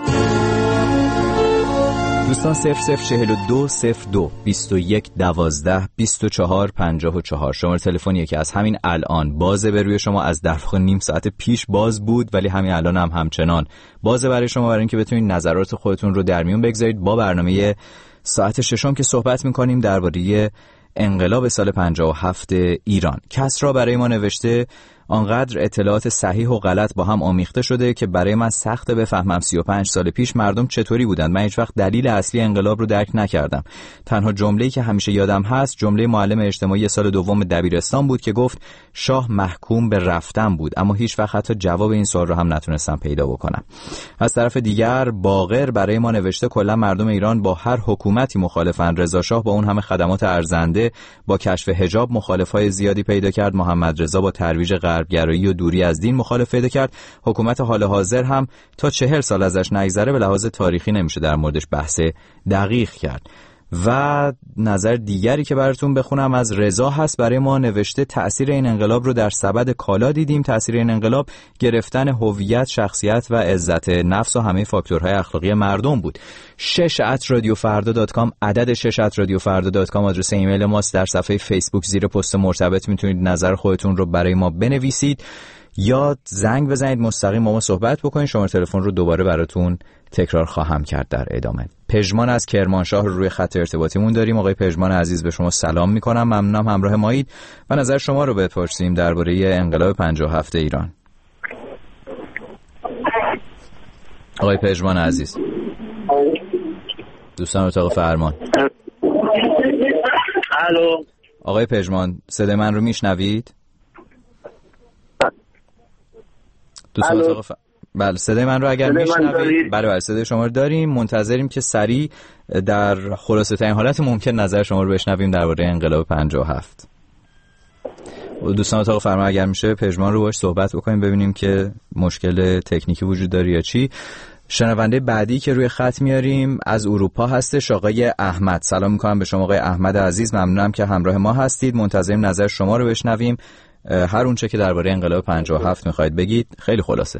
D: دوستان 0042 02 21 12 24 54 شماره تلفنیه که از همین الان بازه به روی شما. از در واقع نیم ساعت پیش باز بود ولی همین الان هم همچنان بازه برای شما، برای اینکه بتونید نظرات خودتون رو در میون بگذارید با برنامه ساعت ششم که صحبت می‌کنیم درباره انقلاب سال 57 ایران. کسرا برای ما نوشته آنقدر اطلاعات صحیح و غلط با هم آمیخته شده که برای من سخته بفهمم 35 سال پیش مردم چطوری بودند. من هیچ وقت دلیل اصلی انقلاب رو درک نکردم. تنها جمله‌ای که همیشه یادم هست جمله معلم اجتماعی سال دوم دبیرستان بود که گفت شاه محکوم به رفتن بود، اما هیچ وقت حتی جواب این سوال رو هم نتونستم پیدا بکنم. از طرف دیگر باقر برای ما نوشته کلا مردم ایران با هر حکومتی مخالفن. رضا شاه با اون همه خدمات ارزنده با کشف حجاب مخالفای زیادی پیدا کرد. محمد رضا با ترویج غربگرایی و دوری از دین مخالف پیدا کرد. حکومت حال حاضر هم تا 40 سال ازش نگذره به لحاظ تاریخی نمیشه در موردش بحث دقیق کرد. و نظر دیگری که براتون بخونم از رضا هست. برای ما نوشته تأثیر این انقلاب رو در سبد کالا دیدیم. تأثیر این انقلاب گرفتن هویت، شخصیت و عزت نفس و همه فاکتورهای اخلاقی مردم بود. 6@radiofarda.com عدد 6@radiofarda.com آدرس ایمیل ماست. در صفحه فیسبوک زیر پست مرتبط میتونید نظر خودتون رو برای ما بنویسید یا زنگ بزنید مستقیم با ما صحبت بکنید. شماره تلفن رو دوباره براتون تکرار خواهم کرد در ادامه. پژمان از کرمانشاه رو روی خط ارتباطیمون داریم. آقای پژمان عزیز به شما سلام میکنم، ممنونم همراه مایید و نظر شما رو بپرسیم درباره انقلاب 57 ایران. آقای پژمان عزیز، دوستان اتاق فرمان.
E: الو
D: آقای پژمان صدای من رو میشنوید؟ دوستان اتاق بله صدای من رو اگر میشنوید بله صدای شما رو داریم. منتظریم که سریع در خلاصه ترین حالت ممکن نظر شما رو بشنویم درباره انقلاب 57. دوستان اتاق فرمان اگر میشه پژمان رو باش صحبت بکنیم ببینیم که مشکل تکنیکی وجود داره یا چی. شنونده بعدی که روی خط میاریم از اروپا هستش آقای احمد. سلام میکنم به شما آقای احمد عزیز، ممنونم که همراه ما هستید. منتظریم نظر شما رو بشنویم، هر اون چه که درباره انقلاب 57 میخواید بگید. خیلی خلاصه.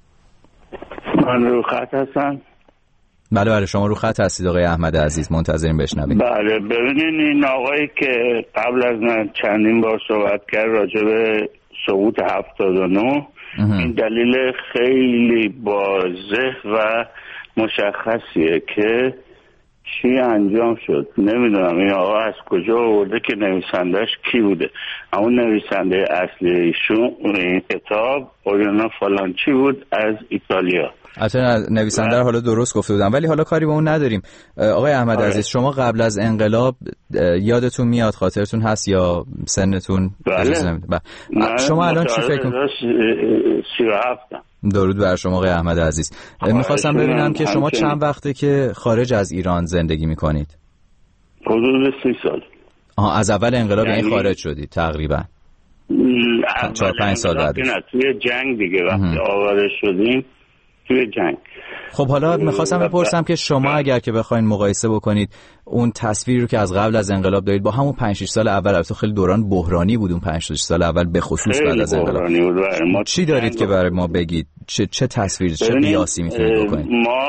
K: من رو خط هستم؟
D: بله شما رو خط هستید آقای احمد عزیز، منتظریم بشنویم.
K: بله ببینین این آقایی که قبل از من چندین بار صحبت کرد راجع به سقوط 79 این دلیل خیلی واضح و مشخصیه که چی انجام شد. نمیدونم این آقا از کجا آورده که نویسندش کی بوده. اما نویسنده اصلی ایشون این کتاب اوریانا فالانچی بود از ایتالیا.
D: البته نویسنده رو حالا درست گفته بودم ولی حالا کاری به اون نداریم. آقای احمد عزیز شما قبل از انقلاب یادتون میاد، خاطرتون هست یا سنتون اجازه نمیده؟ شما الان چی فکر می‌کنید؟
K: 37.
D: درود بر شما آقای احمد عزیز. میخواستم ببینم که شما چند وقته که خارج از ایران زندگی میکنید؟
K: حدود 30 سال.
D: از اول انقلاب یعنی خارج شدید تقریبا 4-5 سال بعد؟
K: نه توی جنگ دیگه وقتی آواره شدیم توی جنگ.
D: خب حالا میخواستم بپرسم که شما اگر که بخواید مقایسه بکنید اون تصویری رو که از قبل از انقلاب دارید با همون 5-6 سال اول، البته خیلی دوران بحرانی بود اون 5-6 سال اول به خصوص بعد از انقلاب، چی دارید که برای ما بگید؟ چه تصویری، چه قیاسی میتونید بکنید؟
K: ما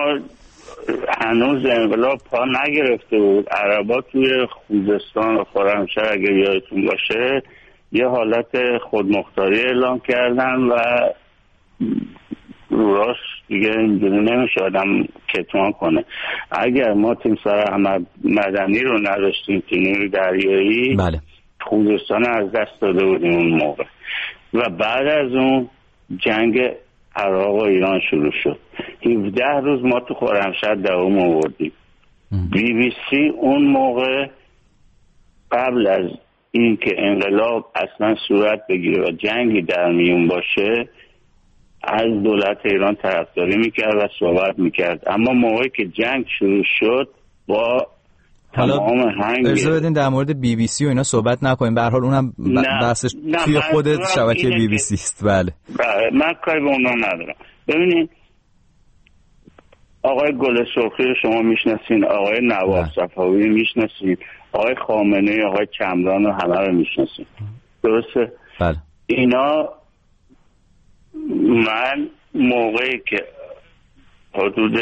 K: هنوز انقلاب پا نگرفته بود. عربا توی خوزستان و خرمشهر اگه یادتون باشه یه حالت خودمختاری اعلام کردن و راست دیگه اینجوری نمیشه آدم کتمان کنه. اگر ما تیمسار احمد مدنی رو نداشتیم که نیروی دریایی
D: بله.
K: خوزستان از دست داده بودیم اون موقع و بعد از اون جنگ عراق و ایران شروع شد. 17 روز ما تو خرمشهر دوام آوردیم. BBC اون موقع قبل از این که انقلاب اصلا صورت بگیره و جنگی در میون باشه از دولت ایران طرفداری میکرد و صحبت میکرد، اما موقعی که جنگ شروع شد با تمام هنگ
D: اجازه بدین در مورد BBC و اینا صحبت نکنیم، به هر حال اونم بحثش توی خود شبکه BBC است. بله
K: من کاری به اونا ندارم. ببینید آقای گل سرخی رو شما میشناسین، آقای نواب صفوی میشناسین، آقای خامنه‌ای، آقای کمران رو همه رو میشناسین، درسته؟
D: بله.
K: اینا من موقعی که حدود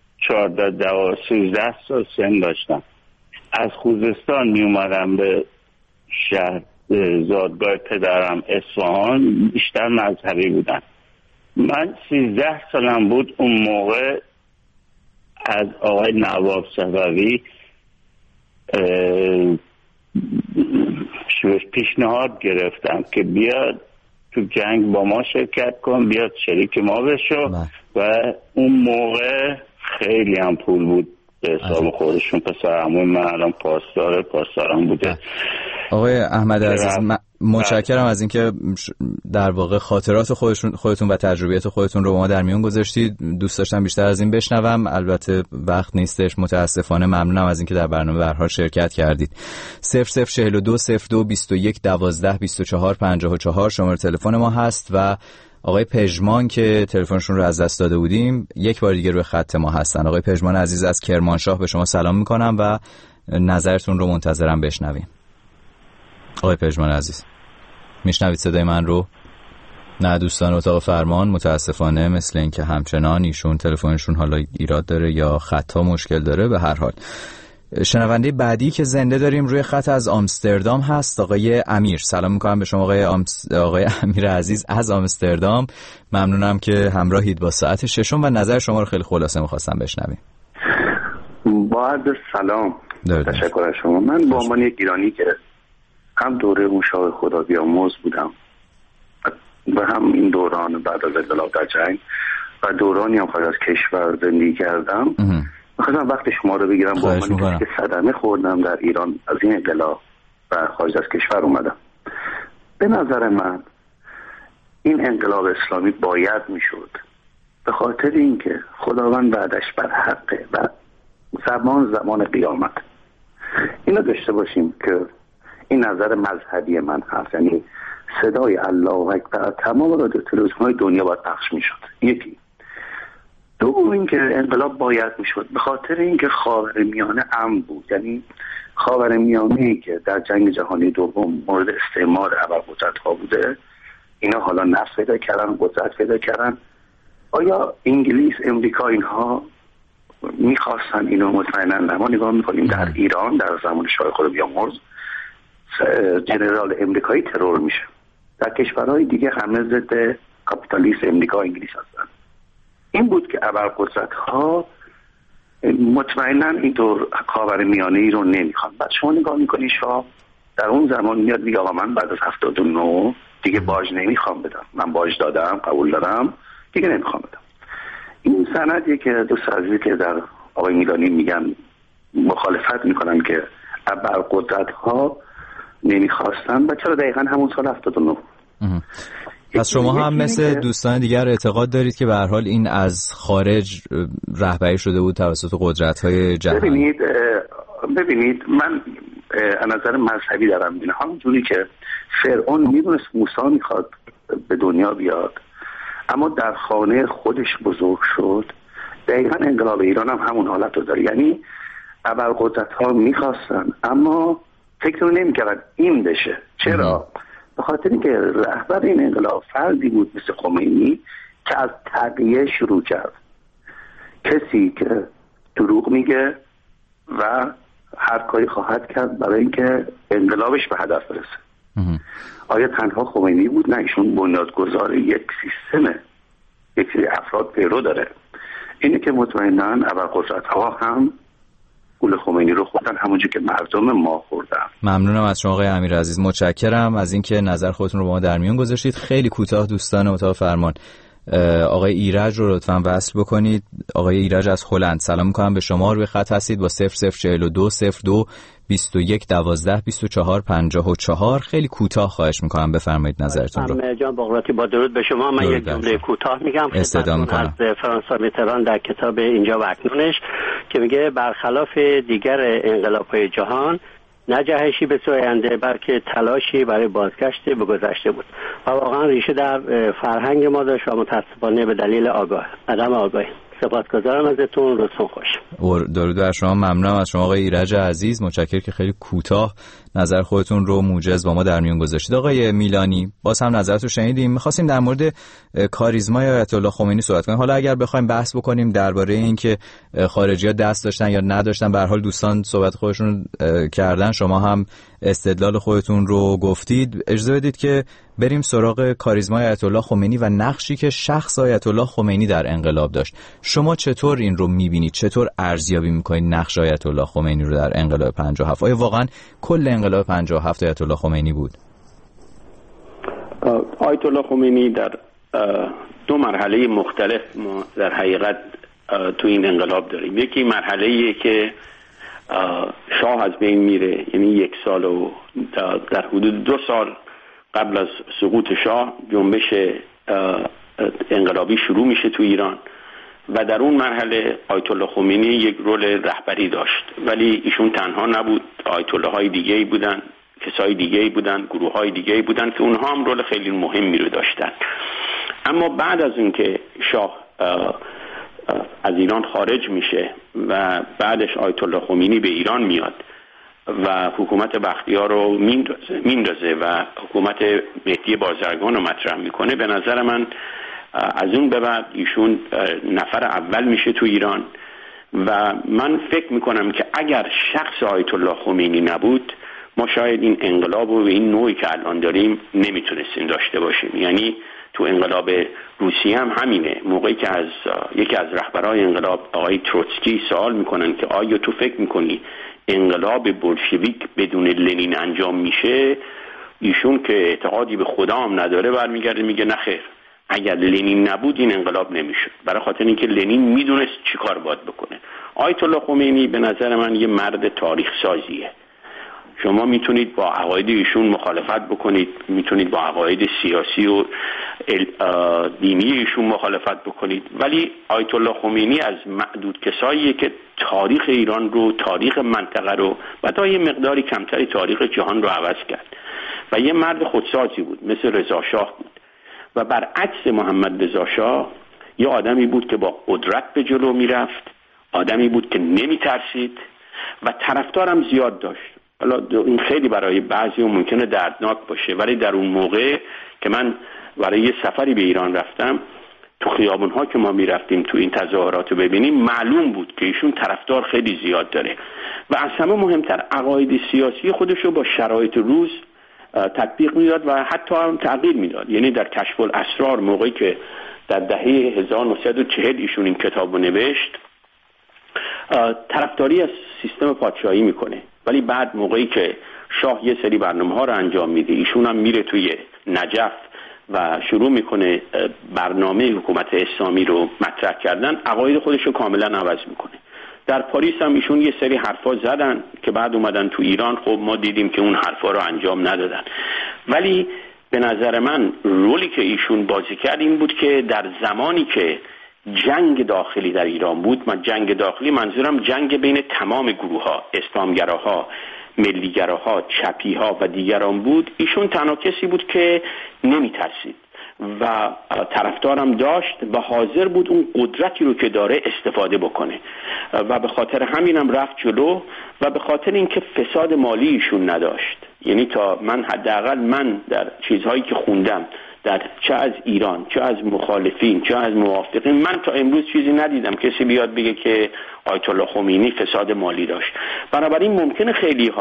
K: 13 سال سن داشتم. از خوزستان می اومدم به شهر زادگاه پدرم اصفهان، بیشتر مذهبی بودم. من 13 سالم بود اون موقع از آقای نواب صفوی پیشنهاد گرفتم که بیاد تو جنگ با ما شرکت کن، بیاد شریک ما بشو و اون موقع خیلی هم پول بود به حساب خودشون. پسرعموی من الان پاسدارم بوده.
D: آقای احمد عزیز متشکرم از اینکه در واقع خاطرات خودتون و تجربیات خودتون رو با ما در میون گذاشتید. دوست داشتم بیشتر از این بشنوم، البته وقت نیستش متاسفانه. ممنونم از اینکه در برنامه به هر حال شرکت کردید. 0042 02 21 12 24 54 شماره تلفن ما هست و آقای پژمان که تلفنشون رو از دست داده بودیم یک بار دیگه روی خط ما هستن. آقای پژمان عزیز از کرمانشاه به شما سلام میکنم و نظرتون رو منتظرم بشنویم. آقای پژمان عزیز میشنوید صدای من رو؟ نه دوستان اتاق فرمان متاسفانه مثل این که همچنان ایشون تلفنشون حالا ایراد داره یا خطا مشکل داره. به هر حال شنونده بعدی که زنده داریم روی خط از آمستردام هست آقای امیر. سلام میکنم به شما آقای امیر عزیز از آمستردام. ممنونم که همراهید با ساعت ششم و نظر شما رو خیلی خلاصه میخواستم بشنویم.
A: با عرض سلام. تشکر از شما. من به عنوان یک ایرانی که هم دوره موشای خدا بیامرز بودم و هم این دوران بعد از انقلاب در جنگ و دورانی هم خارج از کشور زندگی کردم، می‌خواستم وقت شما رو بگیرم با عنوان که صدمه خوردم در ایران از این انقلاب و خارج از کشور اومدم. به نظر من این انقلاب اسلامی باید میشد، به خاطر اینکه خداوند بعدش بر حقه و زمان قیامت. اینو داشته باشیم که این نظر مذهبی من هست، یعنی صدای الله اکبر تمام رادیو تلویزیون‌های دنیا باید پخش میشد. یکی. دوم اینکه انقلاب باید میشد به خاطر اینکه خاورمیانه امن بود، یعنی خاورمیانه‌ای که در جنگ جهانی دوم مورد استعمار ابرقدرت‌ها بوده، اینا حالا نفس پیدا کردن، قدرت پیدا کردن. آیا انگلیس، امریکا اینها میخواستن اینو؟ مطمئنا. ما نگاه میکنیم در ایران در زمان شاه خدا بیامرز جنرال امریکایی ترور میشه. در کشورهای دیگه همه ضد کاپیتالیسم امریکا انگلیس هستن. این بود که ابرقدرت‌ها مطمئنا این دور خاورمیانه‌ای رو نمیخوان. بعد شما نگاه میکنی شاه در اون زمان میاد میگه آقا من بعد از 79 دیگه باج نمیخوام بدم، من باج دادم، قبول دارم، دیگه نمیخوام بدم. این سندیه که دوست عزیزی که در آقای میلانی میگن مخالفت میکنن که ابرقدرت‌ها نمیخواستن و چرا دقیقا همون سال 79.
D: پس شما هم مثل دوستان دیگر اعتقاد دارید که به هر حال این از خارج رهبری شده بود توسط قدرت‌های جهانی؟
A: ببینید من از نظر مذهبی دارم میبینم همونجوری که فرعون میدونست موسی میخواد به دنیا بیاد اما در خانه خودش بزرگ شد، دقیقا انقلاب ایران هم همون حالت رو داره. یعنی ابرقدرت‌ها میخواستن اما فکر رو نمی‌کردن این بشه. چرا؟ به خاطر اینکه رهبر این انقلاب فردی بود مثل خمینی که از تقیه شروع کرد. کسی که دروغ میگه و هر کاری خواهد کرد برای اینکه انقلابش به هدف برسه. آیا تنها خمینی بود؟ نه، ایشون بنیادگذار یک سیستمه، یک سری افراد پیرو داره. اینه که مطمئناً ابرقدرت‌ها هم گول خمینی رو خوردن همونجوری که مردم ما خوردن.
D: ممنونم از شما آقای امیر عزیز. متشکرم از اینکه نظر خودتون رو با ما در میون گذاشتید. خیلی کوتاه دوستان اتاق فرمان آقای ایرج رو لطفاً وصل بکنید. آقای ایرج از هلند سلام می‌کنم به شما. روی خط هستید با 0042 02 21 12 24 54. خیلی کوتاه خواهش می‌کنم بفرمایید نظرتون رو.
L: جان بغراتی با درود به شما. من یک جمله کوتاه میگم خدمتتون از فرانسوا میتران در کتاب اینجا و اکنونش که میگه برخلاف دیگر انقلاب‌های جهان نه جهشی به سوی آینده بلکه تلاشی برای بازگشت به گذشته بود و واقعا ریشه در فرهنگ ما داشت و متاسفانه به دلیل عدم آگاهی. سپاسگزارم ازتون، روزتون خوش.
D: درود بر شما. ممنونم از شما آقای ایرج عزیز. متشکرم که خیلی کوتاه نظر خودتون رو موجز با ما در میون گذاشتید. آقای میلانی، باز هم نظرتون شنیدیم. می‌خواستیم در مورد کاریزمای آیت الله خمینی صحبت کنیم. حالا اگر بخوایم بحث بکنیم درباره این که خارجی‌ها دست داشتن یا نداشتن، به هر حال دوستان صحبت خودشون کردن، شما هم استدلال خودتون رو گفتید. اجازه بدید که بریم سراغ کاریزمای آیت الله خمینی و نقشی که شخص آیت الله خمینی در انقلاب داشت. شما چطور این رو می‌بینید؟ چطور ارزیابی می‌کنید نقش آیت الله خمینی رو در انقلاب 57؟ آیا واقعا کل انقلاب 57 آیت الله خمینی بود؟
G: آیت الله خمینی در دو مرحله مختلف ما در حقیقت تو این انقلاب داریم. یکی مرحله‌ایه که شاه از بین میره، یعنی 1 سال و در حدود 2 سال قبل از سقوط شاه جنبش انقلابی شروع میشه تو ایران و در اون مرحله آیت الله خمینی یک رول رهبری داشت، ولی ایشون تنها نبود. آیت الله های دیگه‌ای بودن، کسای دیگه‌ای بودن، گروه های دیگه‌ای بودن که اونها هم رول خیلی مهمی رو داشتن. اما بعد از اینکه شاه از ایران خارج میشه و بعدش آیت الله خمینی به ایران میاد و حکومت بختیار رو میندازه و حکومت مهدی بازرگان رو مطرح میکنه، به نظر من از اون به بعد ایشون نفر اول میشه تو ایران و من فکر میکنم که اگر شخص آیت الله خمینی نبود ما شاید این انقلاب و این نوعی که الان داریم نمیتونستیم داشته باشیم. یعنی تو انقلاب روسیه هم همینه. موقعی که از یکی از رهبران انقلاب آقای تروتسکی سوال میکنن که آیا تو فکر میکنی انقلاب بولشویک بدون لنین انجام میشه، ایشون که اعتقادی به خدا هم نداره برمیگرده میگه نه خیر، اگر لنین نبود این انقلاب نمیشد، برای خاطر اینکه لنین میدونست چی کار باید بکنه. آیت الله خمینی به نظر من یه مرد تاریخ سازیه. شما میتونید با عقاید ایشون مخالفت بکنید، میتونید با عقاید سیاسی و دینی ایشون مخالفت بکنید، ولی آیت الله خمینی از معدود کساییه که تاریخ ایران رو، تاریخ منطقه رو و تا یه مقداری کمتری تاریخ جهان رو عوض کرد و یه مرد خودسازی بود، مثل رضا شاه بود و برعکس محمد رضا شاه یه آدمی بود که با قدرت به جلو میرفت، آدمی بود که نمیترسید و طرفدارم زیاد داشت. حالا این خیلی برای بعضی ممکنه دردناک باشه، ولی در اون موقع که من برای یه سفری به ایران رفتم، تو خیابون‌ها که ما می‌رفتیم تو این تظاهرات رو ببینیم، معلوم بود که ایشون طرفدار خیلی زیاد داره و از همه مهمتر عقاید سیاسی خودش رو با شرایط روز تطبیق میداد و حتی هم تغییر میداد. یعنی در کشف الاسرار موقعی که در دهه 1940 ایشون این کتاب رو نوشت، طرفداری از سیستم پادشاهی میکنه، ولی بعد موقعی که شاه یه سری برنامه‌ها رو انجام میده، ایشون هم میره توی نجف و شروع میکنه برنامه حکومت اسلامی رو مطرح کردن، عقاید خودش رو کاملا عوض میکنه. در پاریس هم ایشون یه سری حرفا زدن که بعد اومدن تو ایران، خب ما دیدیم که اون حرفا رو انجام ندادن. ولی به نظر من رولی که ایشون بازی کرد این بود که در زمانی که جنگ داخلی در ایران بود، من جنگ داخلی منظورم جنگ بین تمام گروه‌ها، اسلامگراها، ملیگراها، چپی‌ها و دیگران بود، ایشون تنها کسی بود که نمی‌ترسید و طرفدارم داشت و حاضر بود اون قدرتی رو که داره استفاده بکنه و به خاطر همینم رفت جلو و به خاطر اینکه فساد مالی ایشون نداشت. یعنی تا من حداقل من در چیزهایی که خوندم، در چه از ایران، چه از مخالفین، چه از موافقین، من تا امروز چیزی ندیدم کسی بیاد بگه که آیت الله خمینی فساد مالی داشت. بنابراین ممکنه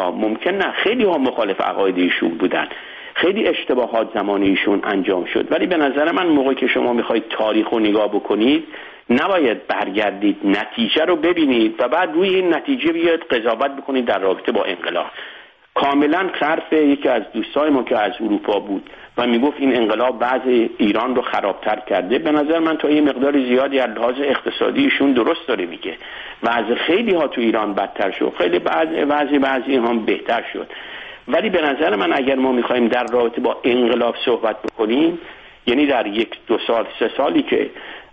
G: خیلی ها مخالف عقاید ایشون بودن، خیلی اشتباهات زمان ایشون انجام شد، ولی به نظر من موقعی که شما میخواید تاریخ رو نگاه بکنید نباید برگردید، نتیجه رو ببینید و بعد روی این نتیجه بیاید قضاوت بکنید در رابطه با انقلاب. کاملا حرف یکی از دوستای ما که از اروپا بود و میگفت این انقلاب بعضی ایران رو خرابتر کرده، به نظر من تا یه مقدار زیادی از لحاظ اقتصادیشون درست داره میگه و از خیلی ها تو ایران بدتر شد، خیلی بعضی هم بهتر شد. ولی به نظر من اگر ما میخوایم در رابطه با انقلاب صحبت بکنیم، یعنی در 1 2 سال 3 سالی که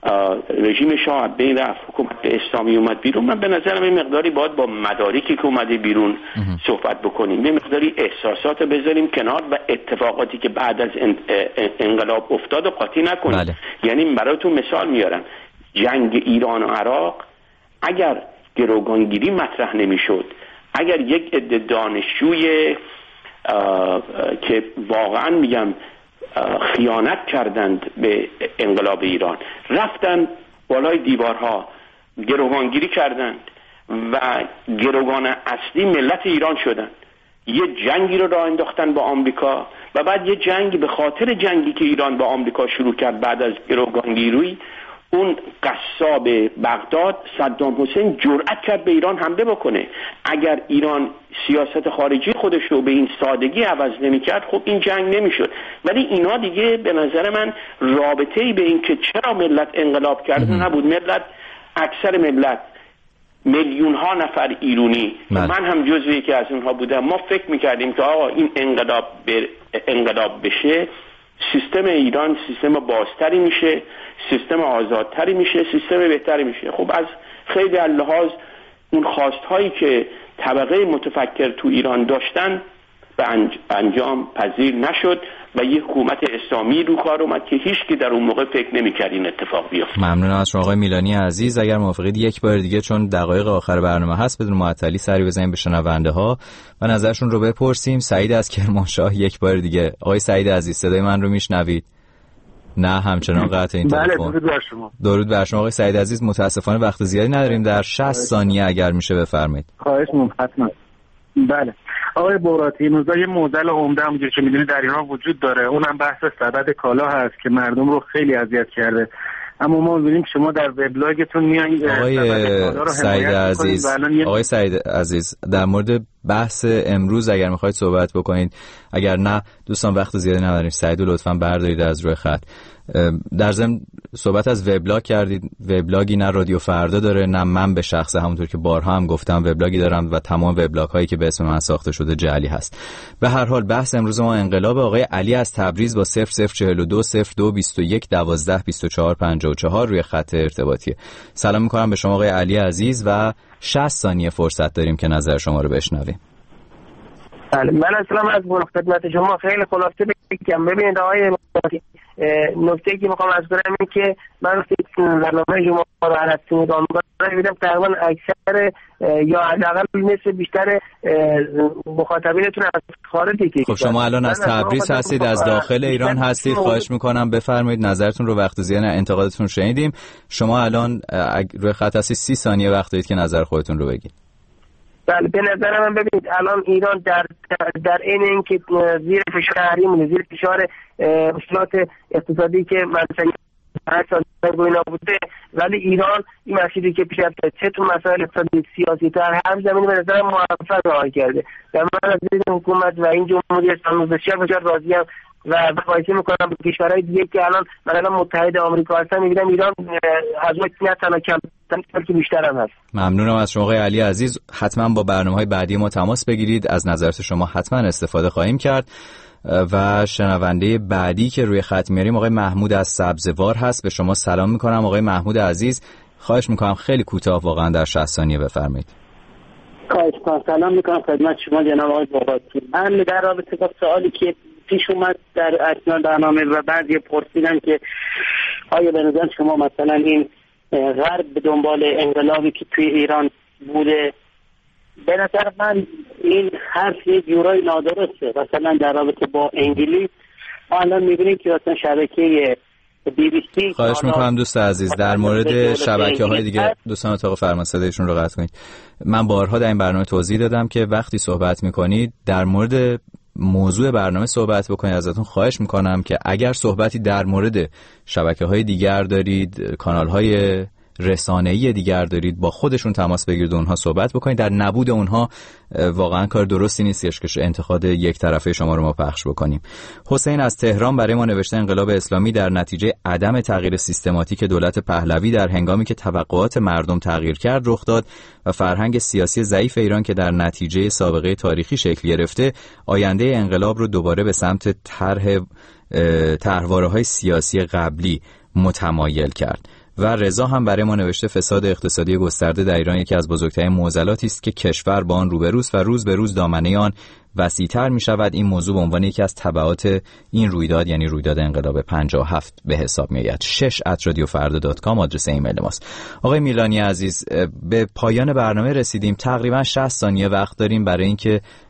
G: رژیم شاه بین رفت، حکومت اسلامی اومد بیرون، من به نظرم این مقداری باید با مدارکی که اومده بیرون صحبت بکنیم، این مقداری احساسات رو بذاریم کنار و اتفاقاتی که بعد از انقلاب افتاد و قاطی نکنیم.
D: بله.
G: یعنی براتون مثال میارم، جنگ ایران و عراق اگر گروگانگیری مطرح نمیشد، اگر یک عده دانشجوی که واقعا میگم خیانت کردند به انقلاب ایران، رفتن بالای دیوارها گروگانگیری کردند و گروگان اصلی ملت ایران شدند. یه جنگی رو راه انداختن با آمریکا و بعد یه جنگی به خاطر جنگی که ایران با آمریکا شروع کرد بعد از گروگانگیری، اون قصاب بغداد صدام حسین جرأت کرد به ایران حمله بکنه. اگر ایران سیاست خارجی خودش رو به این سادگی عوض نمی‌کرد خب این جنگ نمی‌شد. ولی اینا دیگه به نظر من رابطه‌ای به این که چرا ملت انقلاب کرده نبود. ملت، اکثر ملت، میلیون ها نفر ایرانی، من هم جزو یکی از اونها بودم، ما فکر می‌کردیم که آقا این انقلاب بشه، سیستم ایران سیستم بازتری میشه، سیستم آزادتری میشه، سیستم بهتری میشه. خب از خیلی لحاظ اون خواستهایی که طبقه متفکر تو ایران داشتن به انجام پذیر نشد و یه حکومت اسلامی رو کار اومد که هیچکی در اون موقع فکر نمی‌کرد این اتفاق بیفته.
D: ممنونم از شما آقای میلانی عزیز. اگر موافقید یک بار دیگه، چون دقایق آخر برنامه هست، بدون معطلی سری بزنیم به شنونده ها و نظرشون رو بپرسیم. سعید از کرمانشاه یک بار دیگه. آقای سعید عزیز، صدای من رو میشنوید؟ نه همچنان قطع این تلفن.
M: بله، درود بر شما.
D: درود بر شما آقای سعید عزیز. متاسفانه وقت زیادی نداریم، در 60 ثانیه اگر میشه بفرمایید.
M: خواهش می‌کنم. حتما. بله آقای بوراتی، امروز یه مدل عمده همونجوری که می‌دونید در ایران وجود داره، اونم بحث سبد کالا هست که مردم رو خیلی اذیت کرده. اما ما می‌بینیم شما در وبلاگتون میایید
D: آقای سعید عزیز در مورد بحث امروز اگر می‌خواید صحبت بکنید، اگر نه دوستان وقت زیادی نداریم، سعید رو لطفاً بردارید از روی خط. در ضمن صحبت از وبلاگ کردید. وبلاگی نه رادیو فردا داره نه من به شخصه، همونطور که بارها هم گفتم وبلاگی دارم و تمام وبلاگ هایی که به اسم من ساخته شده جعلی هست. به هر حال بحث امروز ما انقلاب آقای علی از تبریز با 0042 02 21 12 24 54 روی خط ارتباطی. سلام میکنم به شما آقای علی عزیز و 60 ثانیه فرصت داریم که نظر شما رو بشنویم.
E: بله، من اصلا از خدمت شما خیلی خلاصه بگم. ببینید آقای نکته که میخوام از کنم این که من برنامه شما رو هر هفته نگاه میکنم، میبینم تقریبا اکثر یا حداقل نصف بیشتر مخاطبینتون از خارجی که
D: خب شما الان از تبریز هستید، از داخل ایران هستید. خواهش میکنم بفرمایید نظرتون رو. وقت زیاد انتقادتون شنیدیم. شما الان روی خط هستید، 30 ثانیه وقت دارید که نظر خودتون رو بگید.
E: بله، به نظر من ببینید الان ایران در این اینکه زیر فشار تحریم، زیر فشار اصلاحات اقتصادی که منطقه 8 سال اینا بوده، ولی ایران این مسیری که پیش رفته چه تو مسائل اقتصادی سیاسی در هر زمینه به نظر موفق راه کرده و من از این حکومت و این جمهوری اسلامی بسیار راضیم و مقایسه میکنم با کشورهای دیگه که الان مثلا متحد آمریکا هستن، میبینم ایران از ما نه تنها کمتر بلکه بیشتر هم هست.
D: ممنونم از شما آقای علی عزیز. حتما با برنامه‌های بعدی ما تماس بگیرید، از نظرات شما حتما استفاده خواهیم کرد. و شنونده بعدی که روی خط میاریم آقای محمود از سبزوار هست. به شما سلام میکنم آقای محمود عزیز. خواهش میکنم خیلی کوتاه واقعا در 60 ثانیه بفرمایید.
E: خواهش میکنم. سلام میکنم خدمت شما جناب آقای بوراتی. من در رابطه با سوالی که پیش اومد در اثناء برنامه و بعضی پرسیدن که آیا به نظر شما مثلا این غرب به دنبال انقلابی که توی ایران بوده، به نظر من این حرف یه جورای نادرسته. مثلا در رابطه با انگلیس ما الان میبینیم که مثلا شبکه BBC،
D: خواهش میکنم دوست عزیز در مورد شبکه‌های دیگه دوستان اتاق فرمانصدایشون رو قطع کنید. من بارها در این برنامه توضیح دادم که وقتی صحبت میکنید در مورد موضوع برنامه صحبت بکنید. ازتون خواهش میکنم که اگر صحبتی در مورد شبکه‌های دیگر دارید، کانال‌های رسانه‌ای دیگر دارید، با خودشون تماس بگیرید و اونها صحبت بکنید. در نبود اونها واقعا کار درستی نیستش که انتقاد یک طرفه شما رو ما پخش بکنیم. حسین از تهران برای ما نوشته انقلاب اسلامی در نتیجه عدم تغییر سیستماتیک دولت پهلوی در هنگامی که توقعات مردم تغییر کرد رخ داد و فرهنگ سیاسی ضعیف ایران که در نتیجه سابقه تاریخی شکل گرفته آینده انقلاب رو دوباره به سمت طرحواره‌های سیاسی قبلی متمایل کرد. و رضا هم برای ما نوشته فساد اقتصادی گسترده در ایران یکی از بزرگترین معضلاتی است که کشور با آن روبروست و روز به روز دامنه آن وسیع‌تر می‌شود. این موضوع به عنوان یکی از تبعات این رویداد یعنی رویداد انقلاب 57 به حساب می‌آید. 6@radiofarda.com آدرس ایمیل ماست. آقای میلانی عزیز، به پایان برنامه رسیدیم. تقریبا 60 ثانیه وقت داریم برای اینکه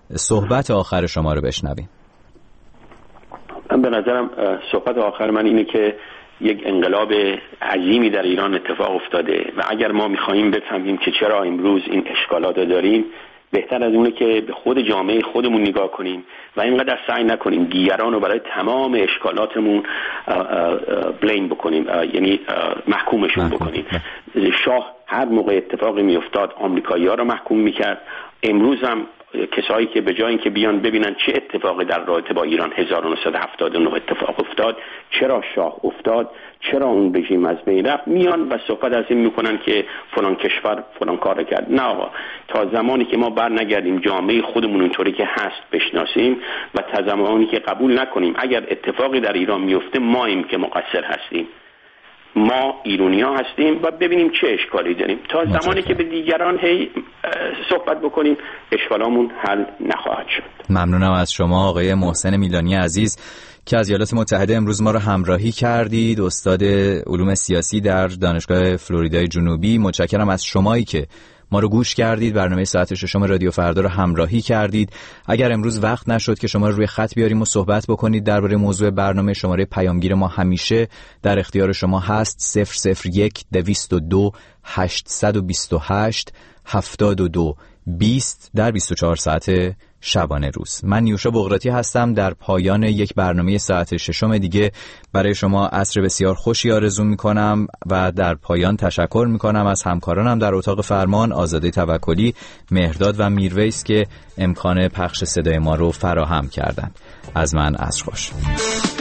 D: صحبت آخر شما رو بشنویم.
G: من به نظرم صحبت آخر من اینه که یک انقلاب عظیمی در ایران اتفاق افتاده و اگر ما میخواییم بفهمیم که چرا امروز این اشکالات داریم، بهتر از اونه که به خود جامعه خودمون نگاه کنیم و اینقدر سعی نکنیم دیگران رو برای تمام اشکالاتمون بلیم بکنیم، یعنی محکومشون بکنیم. شاه هر موقع اتفاقی میافتاد آمریکایی‌ها رو محکوم میکرد. امروز هم کسایی که به جای اینکه بیان ببینن چه اتفاقی در رابطه با ایران 1979 اتفاق افتاد، چرا شاه افتاد، چرا اون رژیم از بین رفت، میان و صحبت از این میکنن که فلان کشور فلان کار کرد. نه آقا، تا زمانی که ما بر نگردیم جامعه خودمون اونطوری که هست بشناسیم و تا زمانی که قبول نکنیم اگر اتفاقی در ایران میفته ماییم که مقصر هستیم، ما ایرانی‌ها هستیم و ببینیم چه اشکالی داریم، تا زمانی که به دیگران صحبت بکنیم اشکالامون حل نخواهد شد.
D: ممنونم از شما آقای محسن میلانی عزیز که از ایالات متحده امروز ما رو همراهی کردید، استاد علوم سیاسی در دانشگاه فلوریدای جنوبی. متشکرم از شمایی که ما رو گوش کردید، برنامه ساعت ششم رادیو فردا رو همراهی کردید. اگر امروز وقت نشد که شما رو روی خط بیاریم و صحبت بکنید درباره موضوع برنامه، شماره پیامگیر ما همیشه در اختیار شما هست: 001 202 828 72 20 در 24 ساعت شبانه روز. من نیوشا بغراتی هستم. در پایان یک برنامه ساعت ششم دیگه برای شما عصر بسیار خوشی آرزو میکنم و در پایان تشکر میکنم از همکارانم در اتاق فرمان، آزاده توکلی، مهرداد و میرویس که امکان پخش صدای ما رو فراهم کردند. از من عصر خوش.